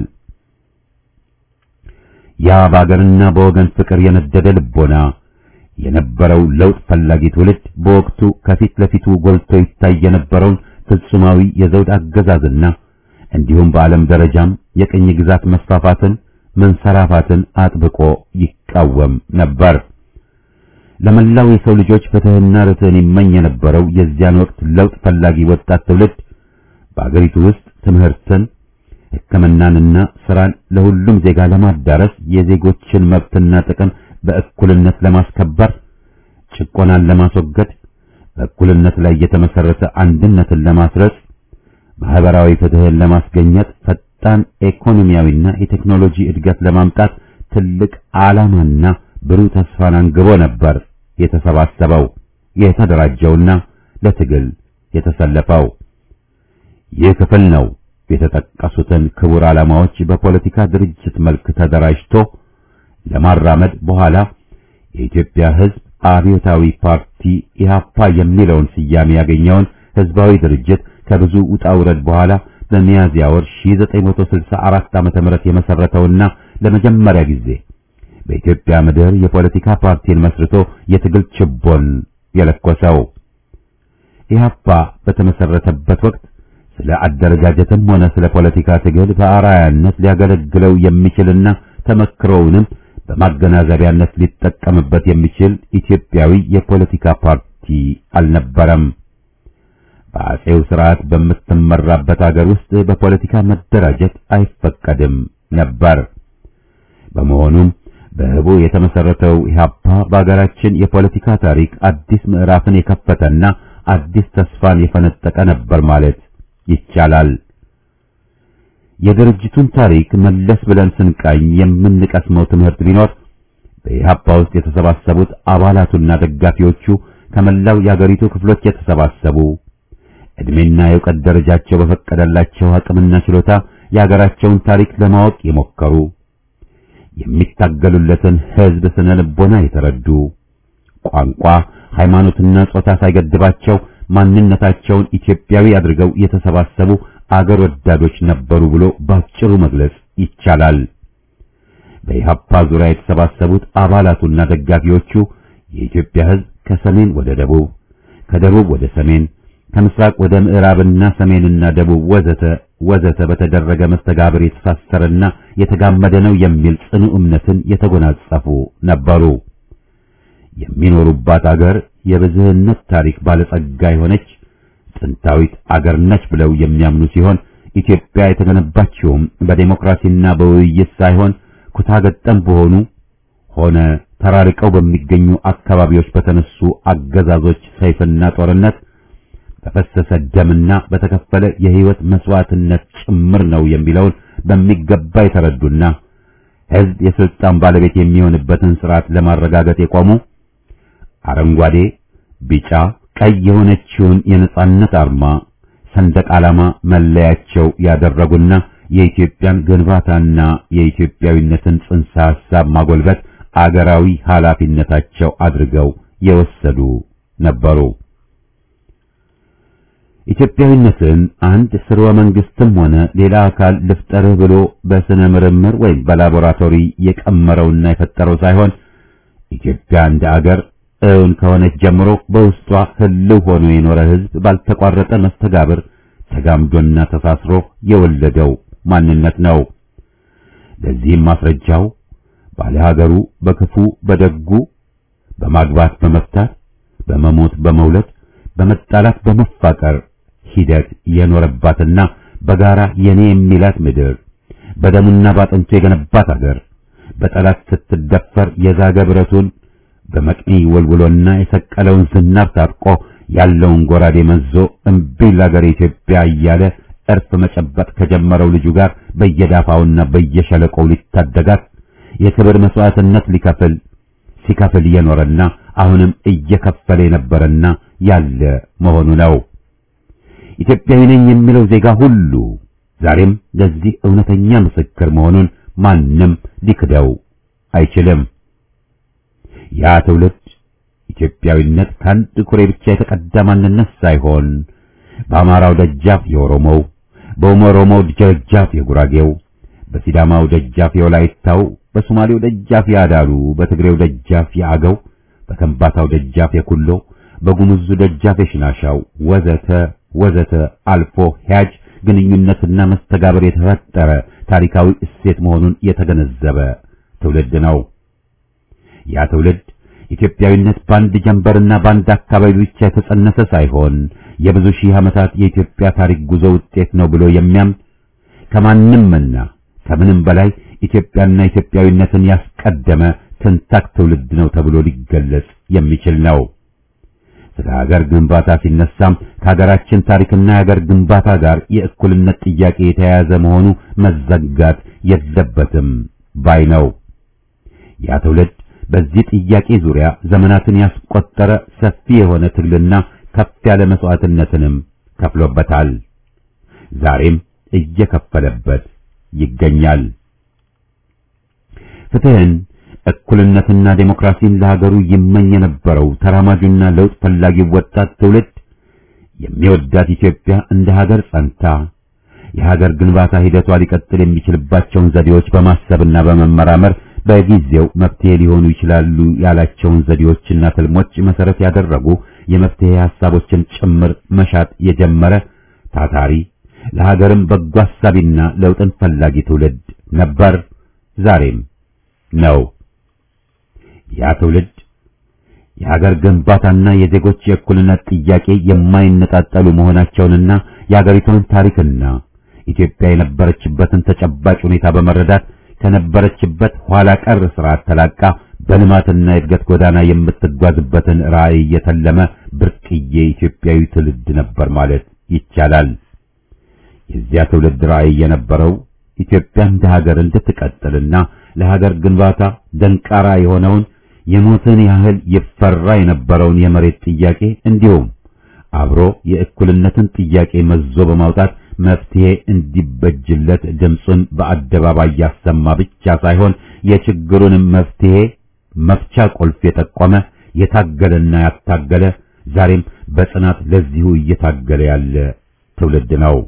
A: ያ በአገርና በወገን ፍቅር የነደደ ልቦና የነበረው ለውጥ ፈላጊ ትውልድ በወቅቱ ከፊት ለፊቱ ጎልቶ ይታይ የነበረውን ፍጹማዊ የዘውድ አገዛዝና እንዲሁም በዓለም ደረጃም የቅኝ ግዛት መስፋፋትን መንሰራፋትን አጥብቆ ይቃወም ነበር። ለመላው የሰው ልጆች ፍትህና ርትዕን ይመኝ የነበረው የዚያን ወቅት ለውጥ ፈላጊ ወጣት ትውልድ በአገሪቱ ውስጥ ትምህርትን፣ ሕክምናንና ስራን ለሁሉም ዜጋ ለማዳረስ የዜጎችን መብትና ጥቅም በእኩልነት ለማስከበር፣ ጭቆናን ለማስወገድ፣ በእኩልነት ላይ የተመሰረተ አንድነትን ለማስረጽ፣ ማህበራዊ ፍትህን ለማስገኘት፣ ፈጣን ኢኮኖሚያዊና የቴክኖሎጂ እድገት ለማምጣት ትልቅ ዓላማና ብሩህ ተስፋን አንግቦ ነበር የተሰባሰበው የተደራጀውና ለትግል የተሰለፈው። ይህ ክፍል ነው የተጠቀሱትን ክቡር ዓላማዎች በፖለቲካ ድርጅት መልክ ተደራጅቶ ለማራመድ በኋላ የኢትዮጵያ ሕዝብ አብዮታዊ ፓርቲ ኢህአፓ የሚለውን ስያሜ ያገኘውን ህዝባዊ ድርጅት ከብዙ ውጣ ውረድ በኋላ በሚያዝያ ወር ሺህ ዘጠኝ መቶ ስልሳ አራት ዓመተ ምህረት የመሰረተውና ለመጀመሪያ ጊዜ በኢትዮጵያ ምድር የፖለቲካ ፓርቲን መስርቶ የትግል ችቦን የለኮሰው። ኢህአፓ በተመሰረተበት ወቅት ስለ አደረጃጀትም ሆነ ስለ ፖለቲካ ትግል በአርአያነት ሊያገለግለው የሚችልና ተመክሮውንም በማገናዘቢያነት ሊጠቀምበት የሚችል ኢትዮጵያዊ የፖለቲካ ፓርቲ አልነበረም። በአጼው ስርዓት በምትመራበት አገር ውስጥ በፖለቲካ መደራጀት አይፈቀድም ነበር። በመሆኑም በህቡ የተመሰረተው ኢህአፓ በአገራችን የፖለቲካ ታሪክ አዲስ ምዕራፍን የከፈተና አዲስ ተስፋን የፈነጠቀ ነበር ማለት ይቻላል። የድርጅቱን ታሪክ መለስ ብለን ስንቃኝ የምንቀስመው ትምህርት ቢኖር በኢህአፓ ውስጥ የተሰባሰቡት አባላቱና ደጋፊዎቹ ከመላው የአገሪቱ ክፍሎች የተሰባሰቡ እድሜና የእውቀት ደረጃቸው በፈቀደላቸው አቅምና ችሎታ የሀገራቸውን ታሪክ ለማወቅ የሞከሩ የሚታገሉለትን ህዝብ ስነ ልቦና የተረዱ ቋንቋ፣ ሃይማኖትና ጾታ ሳይገድባቸው ማንነታቸውን ኢትዮጵያዊ አድርገው የተሰባሰቡ አገር ወዳዶች ነበሩ ብሎ ባጭሩ መግለጽ ይቻላል። በኢህአፓ ዙሪያ የተሰባሰቡት አባላቱና ደጋፊዎቹ የኢትዮጵያ ህዝብ ከሰሜን ወደ ደቡብ፣ ከደቡብ ወደ ሰሜን፣ ከምስራቅ ወደ ምዕራብና ሰሜንና ደቡብ ወዘተ ወዘተ በተደረገ መስተጋብር የተሳሰረና የተጋመደ ነው የሚል ጽኑ እምነትን የተጎናጸፉ ነበሩ። የሚኖሩባት አገር የብዝህነት ታሪክ ባለጸጋ የሆነች ጥንታዊት አገር ነች ብለው የሚያምኑ ሲሆን ኢትዮጵያ የተገነባችውም በዲሞክራሲና በውይይት ሳይሆን ኩታገጠም በሆኑ ሆነ ተራርቀው በሚገኙ አካባቢዎች በተነሱ አገዛዞች ሰይፍና ጦርነት በፈሰሰ ደምና በተከፈለ የህይወት መስዋዕትነት ጭምር ነው የሚለውን በሚገባ የተረዱና ህዝብ የስልጣን ባለቤት የሚሆንበትን ስርዓት ለማረጋገጥ የቆሙ አረንጓዴ፣ ቢጫ፣ ቀይ የሆነችውን የነጻነት አርማ ሰንደቅ ዓላማ መለያቸው ያደረጉና የኢትዮጵያን ግንባታና የኢትዮጵያዊነትን ጽንሰ ሐሳብ ማጎልበት አገራዊ ኃላፊነታቸው አድርገው የወሰዱ ነበሩ። ኢትዮጵያዊነትን አንድ ስርወ መንግስትም ሆነ ሌላ አካል ልፍጠርህ ብሎ በስነ ምርምር ወይም በላቦራቶሪ የቀመረውና የፈጠረው ሳይሆን ኢትዮጵያ እንደ አገር እውን ከሆነች ጀምሮ በውስጧ ህልው ሆኖ የኖረ ህዝብ ባልተቋረጠ መስተጋብር ተጋምዶና ተሳስሮ የወለደው ማንነት ነው። ለዚህም ማስረጃው ባለ ሀገሩ በክፉ በደጉ በማግባት በመፍታት በመሞት በመውለድ በመጣላት በመፋቀር ሂደት የኖረባትና በጋራ የኔ የሚላት ምድር በደሙና ባጥንቱ የገነባት ሀገር በጠላት ስትደፈር የዛገ ብረቱን በመቅኒ ወልውሎና የሰቀለውን ዝናብ ታጥቆ ያለውን ጎራዴ መዞ እምቢ ለሀገር ኢትዮጵያ እያለ እርፍ መጨበጥ ከጀመረው ልጁ ጋር በየዳፋውና በየሸለቆው ሊታደጋት የክብር መስዋዕትነት ሊከፍል ሲከፍል የኖረና አሁንም እየከፈለ የነበረና ያለ መሆኑ ነው። ኢትዮጵያዊ ነኝ የሚለው ዜጋ ሁሉ ዛሬም ለዚህ እውነተኛ ምስክር መሆኑን ማንም ሊክደው አይችልም። ያ ትውልድ ኢትዮጵያዊነት ከአንድ ኩሬ ብቻ የተቀዳ ማንነት ሳይሆን በአማራው ደጃፍ የኦሮሞው፣ በኦሮሞው ደጃፍ የጉራጌው፣ በሲዳማው ደጃፍ የወላይታው፣ በሶማሌው ደጃፍ የአዳሉ፣ በትግሬው ደጃፍ የአገው፣ በከምባታው ደጃፍ የኩሎ፣ በጉሙዙ ደጃፍ የሽናሻው ወዘተ ወዘተ አልፎ ሄጅ ግንኙነትና መስተጋብር የተፈጠረ ታሪካዊ እሴት መሆኑን የተገነዘበ ትውልድ ነው። ያ ትውልድ ኢትዮጵያዊነት በአንድ ጀንበርና በአንድ አካባቢ ብቻ የተጸነሰ ሳይሆን የብዙ ሺህ ዓመታት የኢትዮጵያ ታሪክ ጉዞ ውጤት ነው ብሎ የሚያምን ከማንምና ከምንም በላይ ኢትዮጵያና ኢትዮጵያዊነትን ያስቀደመ ትንታክ ትውልድ ነው ተብሎ ሊገለጽ የሚችል ነው። ስለ ሀገር ግንባታ ሲነሳም ከሀገራችን ታሪክና የሀገር ግንባታ ጋር የእኩልነት ጥያቄ የተያያዘ መሆኑ መዘጋት የለበትም ባይ ነው። ያ ትውልድ በዚህ ጥያቄ ዙሪያ ዘመናትን ያስቆጠረ ሰፊ የሆነ ትግልና ከፍ ያለ መስዋዕትነትንም ከፍሎበታል። ዛሬም እየከፈለበት ይገኛል። ፍትህን፣ እኩልነትና ዴሞክራሲን ለሀገሩ ይመኝ የነበረው ተራማጁና ለውጥ ፈላጊው ወጣት ትውልድ የሚወዳት ኢትዮጵያ እንደ ሀገር ጸንታ የሀገር ግንባታ ሂደቷ ሊቀጥል የሚችልባቸውን ዘዴዎች በማሰብና በመመራመር በጊዜው መፍትሄ ሊሆኑ ይችላሉ ያላቸውን ዘዴዎችና ትልሞች መሰረት ያደረጉ የመፍትሄ ሐሳቦችን ጭምር መሻት የጀመረ ታታሪ ለሀገርም በጎ አሳቢና ለውጥን ፈላጊ ትውልድ ነበር፣ ዛሬም ነው። ያ ትውልድ የሀገር ግንባታና የዜጎች የእኩልነት ጥያቄ የማይነጣጠሉ መሆናቸውንና የሀገሪቱን ታሪክና ኢትዮጵያ የነበረችበትን ተጨባጭ ሁኔታ በመረዳት ከነበረችበት ኋላ ቀር ስርዓት ተላቃ በልማትና የእድገት ጎዳና የምትጓዝበትን ራዕይ የተለመ ብርቅዬ ኢትዮጵያዊ ትውልድ ነበር ማለት ይቻላል። የዚያ ትውልድ ራዕይ የነበረው ኢትዮጵያ እንደ ሀገር እንድትቀጥልና ለሀገር ግንባታ ደንቃራ የሆነውን የሞትን ያህል ይፈራ የነበረውን የመሬት ጥያቄ እንዲሁም አብሮ የእኩልነትን ጥያቄ መዞ በማውጣት መፍትሄ እንዲበጅለት ድምፁን በአደባባይ ያሰማ ብቻ ሳይሆን የችግሩንም መፍትሄ መፍቻ ቁልፍ የጠቆመ የታገለና ያታገለ ዛሬም በጽናት ለዚሁ እየታገለ ያለ ትውልድ ነው።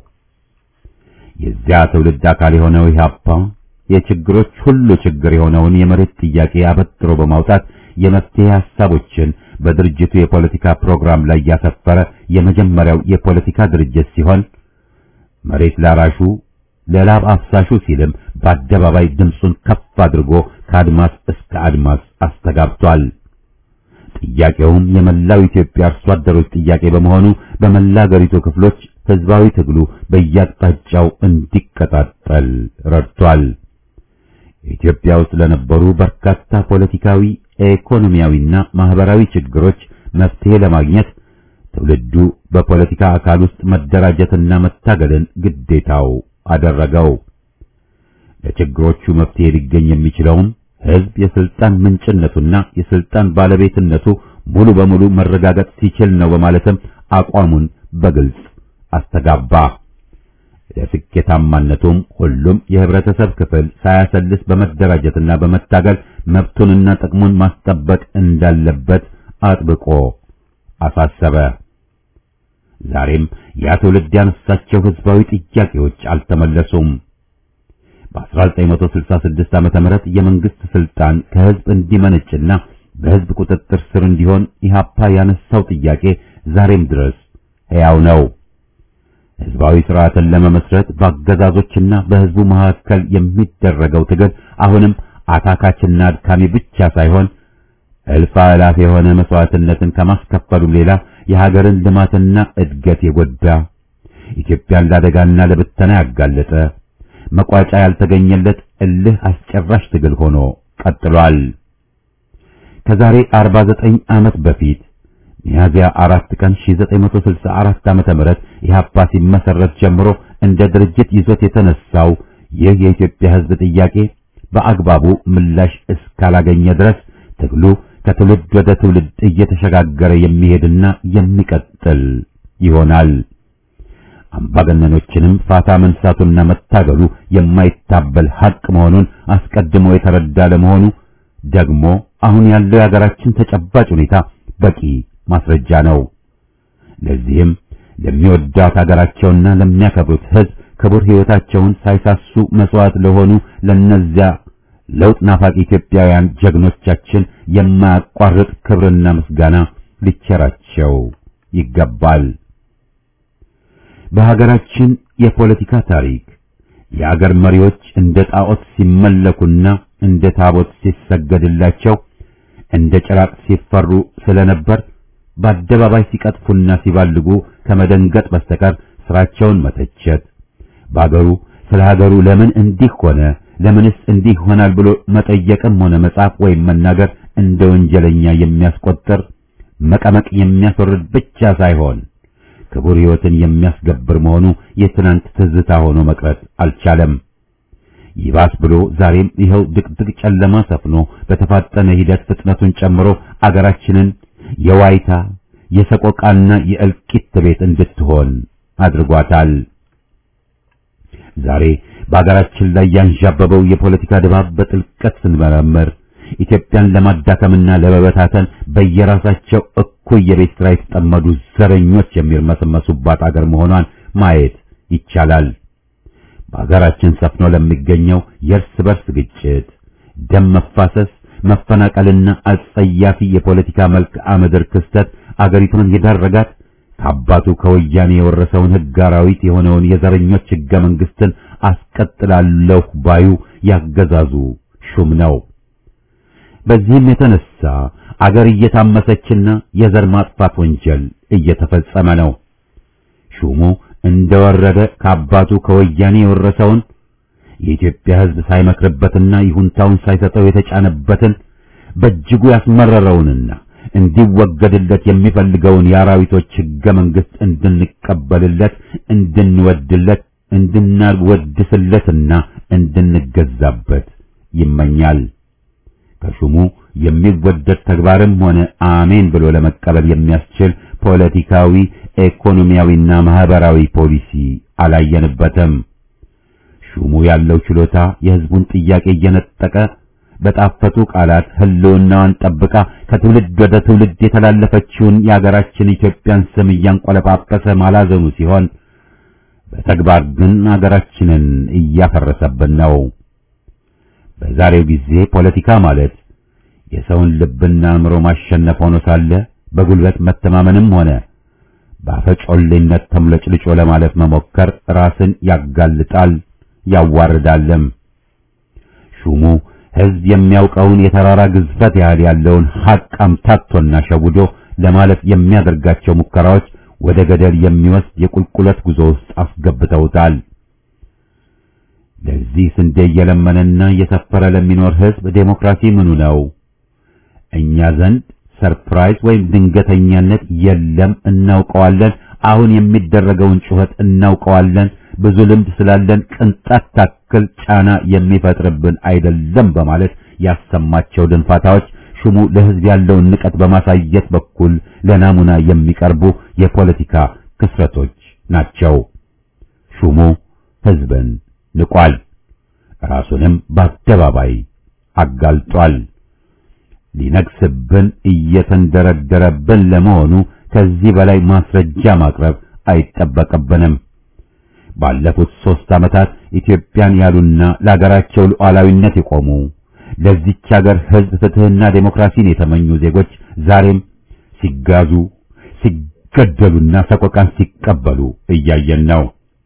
A: የዚያ ትውልድ አካል የሆነው ኢህአፓ የችግሮች ሁሉ ችግር የሆነውን የመሬት ጥያቄ አበጥሮ በማውጣት የመፍትሄ ሐሳቦችን በድርጅቱ የፖለቲካ ፕሮግራም ላይ ያሰፈረ የመጀመሪያው የፖለቲካ ድርጅት ሲሆን መሬት ላራሹ ለላብ አፍሳሹ ሲልም በአደባባይ ድምፁን ከፍ አድርጎ ከአድማስ እስከ አድማስ አስተጋብቷል። ጥያቄውም የመላው ኢትዮጵያ አርሶ አደሮች ጥያቄ በመሆኑ በመላ አገሪቱ ክፍሎች ህዝባዊ ትግሉ በየአቅጣጫው እንዲቀጣጠል ረድቷል። ኢትዮጵያ ውስጥ ለነበሩ በርካታ ፖለቲካዊ፣ ኢኮኖሚያዊና ማህበራዊ ችግሮች መፍትሄ ለማግኘት ትውልዱ በፖለቲካ አካል ውስጥ መደራጀትና መታገልን ግዴታው አደረገው። ለችግሮቹ መፍትሄ ሊገኝ የሚችለውም ህዝብ የስልጣን ምንጭነቱና የስልጣን ባለቤትነቱ ሙሉ በሙሉ መረጋገጥ ሲችል ነው በማለትም አቋሙን በግልጽ አስተጋባ። ለስኬታማነቱም ሁሉም የህብረተሰብ ክፍል ሳያሰልስ በመደራጀትና በመታገል መብቱንና ጥቅሙን ማስጠበቅ እንዳለበት አጥብቆ አሳሰበ። ዛሬም ያ ትውልድ ያነሳቸው ህዝባዊ ጥያቄዎች አልተመለሱም። በአስራ ዘጠኝ መቶ ስልሳ ስድስት ዓመተ ምህረት የመንግስት ስልጣን ከህዝብ እንዲመነጭና በህዝብ ቁጥጥር ስር እንዲሆን ኢህአፓ ያነሳው ጥያቄ ዛሬም ድረስ ሕያው ነው። ህዝባዊ ስርዓትን ለመመስረት በአገዛዞችና በህዝቡ መካከል የሚደረገው ትግል አሁንም አታካችና አድካሚ ብቻ ሳይሆን እልፍ አእላፍ የሆነ መስዋዕትነትን ከማስከፈሉም ሌላ የሀገርን ልማትና እድገት የጎዳ ኢትዮጵያን ለአደጋና ለብተና ያጋለጠ መቋጫ ያልተገኘለት እልህ አስጨራሽ ትግል ሆኖ ቀጥሏል። ከዛሬ አርባ ዘጠኝ ዓመት በፊት ሚያዝያ አራት ቀን ሺህ ዘጠኝ መቶ ስልሳ አራት ዓመተ ምህረት ኢህአፓ ሲመሰረት ጀምሮ እንደ ድርጅት ይዞት የተነሳው ይህ የኢትዮጵያ ህዝብ ጥያቄ በአግባቡ ምላሽ እስካላገኘ ድረስ ትግሉ ከትውልድ ወደ ትውልድ እየተሸጋገረ የሚሄድና የሚቀጥል ይሆናል። አምባገነኖችንም ፋታ መንሳቱና መታገሉ የማይታበል ሐቅ መሆኑን አስቀድሞ የተረዳ ለመሆኑ ደግሞ አሁን ያለው የሀገራችን ተጨባጭ ሁኔታ በቂ ማስረጃ ነው። ለዚህም ለሚወዳት ሀገራቸውና ለሚያከብሩት ህዝብ ክቡር ህይወታቸውን ሳይሳሱ መስዋዕት ለሆኑ ለነዚያ ለውጥ ናፋቂ ኢትዮጵያውያን ጀግኖቻችን የማያቋርጥ ክብርና ምስጋና ሊቸራቸው ይገባል። በሀገራችን የፖለቲካ ታሪክ የአገር መሪዎች እንደ ጣዖት ሲመለኩና እንደ ታቦት ሲሰገድላቸው እንደ ጭራቅ ሲፈሩ ስለነበር በአደባባይ ሲቀጥፉና ሲባልጉ ከመደንገጥ በስተቀር ስራቸውን መተቸት ባገሩ ስለ ሀገሩ ለምን እንዲህ ሆነ ለምንስ እንዲህ ሆናል ብሎ መጠየቅም ሆነ መጻፍ ወይም መናገር እንደ ወንጀለኛ የሚያስቆጥር መቀመቅ የሚያስወርድ ብቻ ሳይሆን ክቡር ህይወትን የሚያስገብር መሆኑ የትናንት ትዝታ ሆኖ መቅረት አልቻለም። ይባስ ብሎ ዛሬም ይኸው ድቅድቅ ጨለማ ሰፍኖ በተፋጠነ ሂደት ፍጥነቱን ጨምሮ አገራችንን የዋይታ የሰቆቃና የእልቂት ቤት እንድትሆን አድርጓታል። ዛሬ በአገራችን ላይ ያንዣበበው የፖለቲካ ድባብ በጥልቀት ስንመረምር ኢትዮጵያን ለማዳከምና ለመበታተን በየራሳቸው እኩይ የቤት ስራ የተጠመዱ ዘረኞች የሚርመሰመሱባት አገር መሆኗን ማየት ይቻላል። በአገራችን ሰፍኖ ለሚገኘው የእርስ በርስ ግጭት፣ ደም መፋሰስ፣ መፈናቀልና አጸያፊ የፖለቲካ መልክዓ ምድር ክስተት አገሪቱን የዳረጋት ከአባቱ ከወያኔ የወረሰውን ሕግ አራዊት የሆነውን የዘረኞች ሕገ መንግስትን አስቀጥላለሁ ባዩ ያገዛዙ ሹም ነው። በዚህም የተነሳ አገር እየታመሰችና የዘር ማጥፋት ወንጀል እየተፈጸመ ነው። ሹሙ እንደወረደ ከአባቱ ከወያኔ የወረሰውን የኢትዮጵያ ሕዝብ ሳይመክርበትና ይሁንታውን ሳይሰጠው የተጫነበትን በእጅጉ ያስመረረውንና እንዲወገድለት የሚፈልገውን የአራዊቶች ሕገ መንግስት እንድንቀበልለት እንድንወድለት እንድናወድስለትና እንድንገዛበት ይመኛል። ከሹሙ የሚወደድ ተግባርም ሆነ አሜን ብሎ ለመቀበል የሚያስችል ፖለቲካዊ፣ ኢኮኖሚያዊና ማህበራዊ ፖሊሲ አላየንበትም። ሹሙ ያለው ችሎታ የህዝቡን ጥያቄ እየነጠቀ በጣፈቱ ቃላት ህልውናዋን ጠብቃ ከትውልድ ወደ ትውልድ የተላለፈችውን የሀገራችን ኢትዮጵያን ስም እያንቆለጳጰሰ ማላዘኑ ሲሆን በተግባር ግን ሀገራችንን እያፈረሰብን ነው። በዛሬው ጊዜ ፖለቲካ ማለት የሰውን ልብና አእምሮ ማሸነፍ ሆኖ ሳለ በጉልበት መተማመንም ሆነ በአፈጮሌነት ተምለጭልጮ ለማለፍ መሞከር ራስን ያጋልጣል፣ ያዋርዳልም። ሹሙ ህዝብ የሚያውቀውን የተራራ ግዝፈት ያህል ያለውን ሐቅ አምታቶና ሸውዶ ለማለፍ የሚያደርጋቸው ሙከራዎች ወደ ገደል የሚወስድ የቁልቁለት ጉዞ ውስጥ አስገብተውታል። ለዚህ ስንዴ እየለመነና እየሰፈረ ለሚኖር ህዝብ ዴሞክራሲ ምኑ ነው? እኛ ዘንድ ሰርፕራይዝ ወይም ድንገተኛነት የለም፣ እናውቀዋለን። አሁን የሚደረገውን ጩኸት እናውቀዋለን። ብዙ ልምድ ስላለን ቅንጣት ታክል ጫና የሚፈጥርብን አይደለም በማለት ያሰማቸው ድንፋታዎች ሹሙ ለህዝብ ያለውን ንቀት በማሳየት በኩል ለናሙና የሚቀርቡ የፖለቲካ ክስረቶች ናቸው። ሹሙ ህዝብን ንቋል፣ ራሱንም በአደባባይ አጋልጧል። ሊነግስብን እየተንደረደረብን ለመሆኑ ከዚህ በላይ ማስረጃ ማቅረብ አይጠበቅብንም። ባለፉት ሦስት ዓመታት ኢትዮጵያን ያሉና ለሀገራቸው ሉዓላዊነት የቆሙ ለዚች ሀገር ህዝብ ፍትህና ዴሞክራሲን የተመኙ ዜጎች ዛሬም ሲጋዙ፣ ሲገደሉና ሰቆቃን ሲቀበሉ እያየን ነው።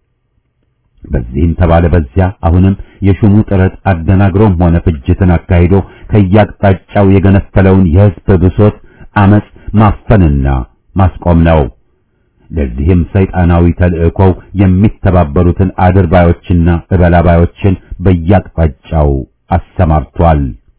A: በዚህም ተባለ በዚያ አሁንም የሹሙ ጥረት አደናግሮም ሆነ ፍጅትን አካሂዶ ከያቅጣጫው የገነፈለውን የህዝብ ብሶት አመጽ ማፈንና ማስቆም ነው። ለዚህም ሰይጣናዊ ተልእኮው የሚተባበሩትን አድርባዮችና እበላባዮችን በያቅጣጫው አሰማርቷል።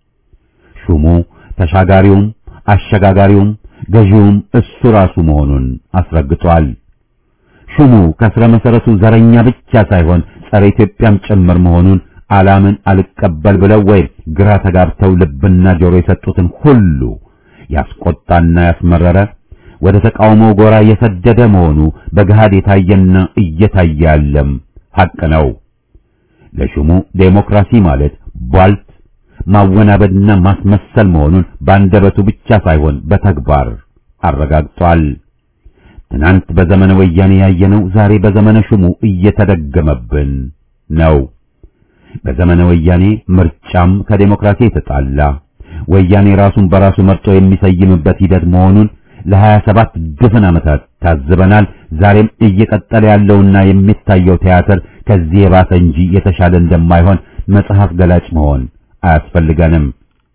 A: ሹሙ ተሻጋሪውም አሸጋጋሪውም ገዢውም እሱ ራሱ መሆኑን አስረግጧል። ሹሙ ከስረ መሰረቱ ዘረኛ ብቻ ሳይሆን ጸረ ኢትዮጵያም ጭምር መሆኑን አላምን አልቀበል ብለው ወይም ግራ ተጋብተው ልብና ጆሮ የሰጡትን ሁሉ ያስቆጣና ያስመረረ ወደ ተቃውሞ ጎራ የሰደደ መሆኑ በገሃድ የታየና እየታየ ያለም ሐቅ ነው። ለሹሙ ዴሞክራሲ ማለት ቧልት ማወናበድና ማስመሰል መሆኑን ባንደበቱ ብቻ ሳይሆን በተግባር አረጋግጧል። ትናንት በዘመነ ወያኔ ያየነው ዛሬ በዘመነ ሹሙ እየተደገመብን ነው። በዘመነ ወያኔ ምርጫም ከዴሞክራሲ የተጣላ ወያኔ ራሱን በራሱ መርጦ የሚሰይምበት ሂደት መሆኑን ለሀያ ሰባት ድፍን ዓመታት ታዝበናል። ዛሬም እየቀጠለ ያለውና የሚታየው ቲያትር ከዚህ የባሰ እንጂ የተሻለ እንደማይሆን መጽሐፍ ገላጭ መሆን አያስፈልገንም።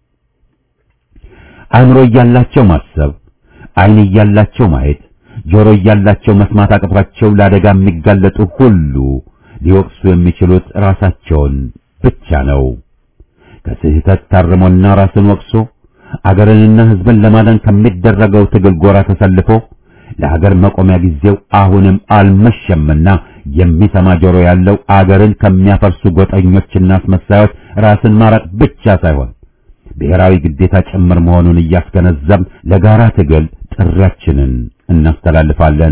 A: አእምሮ እያላቸው ማሰብ፣ ዓይን እያላቸው ማየት፣ ጆሮ እያላቸው መስማት አቅቷቸው ለአደጋ የሚጋለጡ ሁሉ ሊወቅሱ የሚችሉት ራሳቸውን ብቻ ነው። ከስህተት ታርሞና ራስን ወቅሶ አገርንና ሕዝብን ለማዳን ከሚደረገው ትግል ጎራ ተሰልፎ ለሀገር መቆሚያ ጊዜው አሁንም አልመሸምና የሚሰማ ጆሮ ያለው አገርን ከሚያፈርሱ ጎጠኞችና አስመሳዮች ራስን ማራቅ ብቻ ሳይሆን ብሔራዊ ግዴታ ጭምር መሆኑን እያስገነዘብ ለጋራ ትግል ጥሪያችንን እናስተላልፋለን።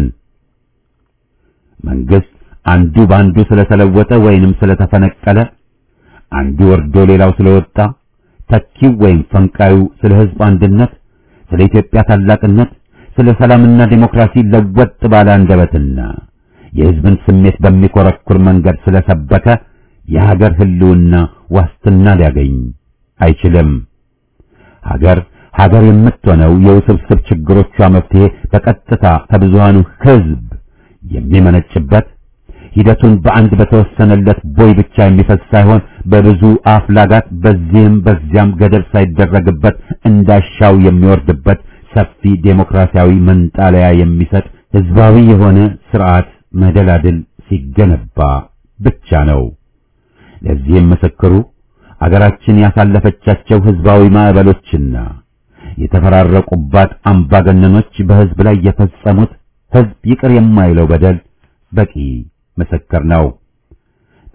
A: መንግስት አንዱ ባንዱ ስለተለወጠ ወይንም ስለተፈነቀለ፣ አንዱ ወርዶ ሌላው ስለወጣ፣ ተኪው ወይም ፈንቃዩ ስለ ህዝብ አንድነት፣ ስለ ኢትዮጵያ ታላቅነት፣ ስለ ሰላምና ዲሞክራሲ ለወጥ ባለ አንደበትና የህዝብን ስሜት በሚኮረኩር መንገድ ስለሰበከ የሀገር ህልውና ዋስትና ሊያገኝ አይችልም። ሀገር ሀገር የምትሆነው የውስብስብ ችግሮቿ መፍትሄ በቀጥታ ከብዙሃኑ ህዝብ የሚመነጭበት ሂደቱን በአንድ በተወሰነለት ቦይ ብቻ የሚፈስ ሳይሆን በብዙ አፍላጋት በዚህም በዚያም ገደብ ሳይደረግበት እንዳሻው የሚወርድበት ሰፊ ዴሞክራሲያዊ መንጣለያ የሚሰጥ ህዝባዊ የሆነ ስርዓት መደላድል ሲገነባ ብቻ ነው። ለዚህም ምስክሩ አገራችን ያሳለፈቻቸው ህዝባዊ ማዕበሎችና የተፈራረቁባት አምባገነኖች በህዝብ ላይ የፈጸሙት ህዝብ ይቅር የማይለው በደል በቂ ምስክር ነው።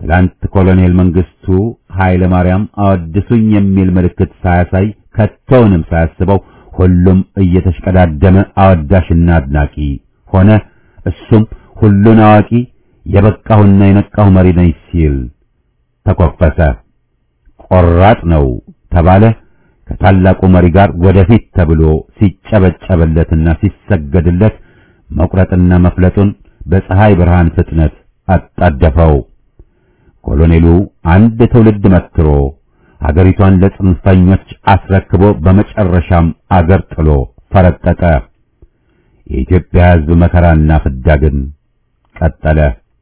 A: ትላንት ኮሎኔል መንግስቱ ኃይለ ማርያም አወድሱኝ የሚል ምልክት ሳያሳይ ከቶውንም ሳያስበው ሁሉም እየተሽቀዳደመ አወዳሽና አድናቂ ሆነ። እሱም ሁሉን አዋቂ የበቃሁና የነቃሁ መሪ ነኝ ሲል ተኮፈሰ። ቆራጥ ነው ተባለ። ከታላቁ መሪ ጋር ወደፊት ተብሎ ሲጨበጨበለትና ሲሰገድለት መቁረጥና መፍለጡን በፀሐይ ብርሃን ፍጥነት አጣደፈው። ኮሎኔሉ አንድ ትውልድ መትሮ ሀገሪቷን ለጽንፈኞች አስረክቦ በመጨረሻም አገር ጥሎ ፈረጠጠ። የኢትዮጵያ ሕዝብ መከራና ፍዳ ግን ቀጠለ።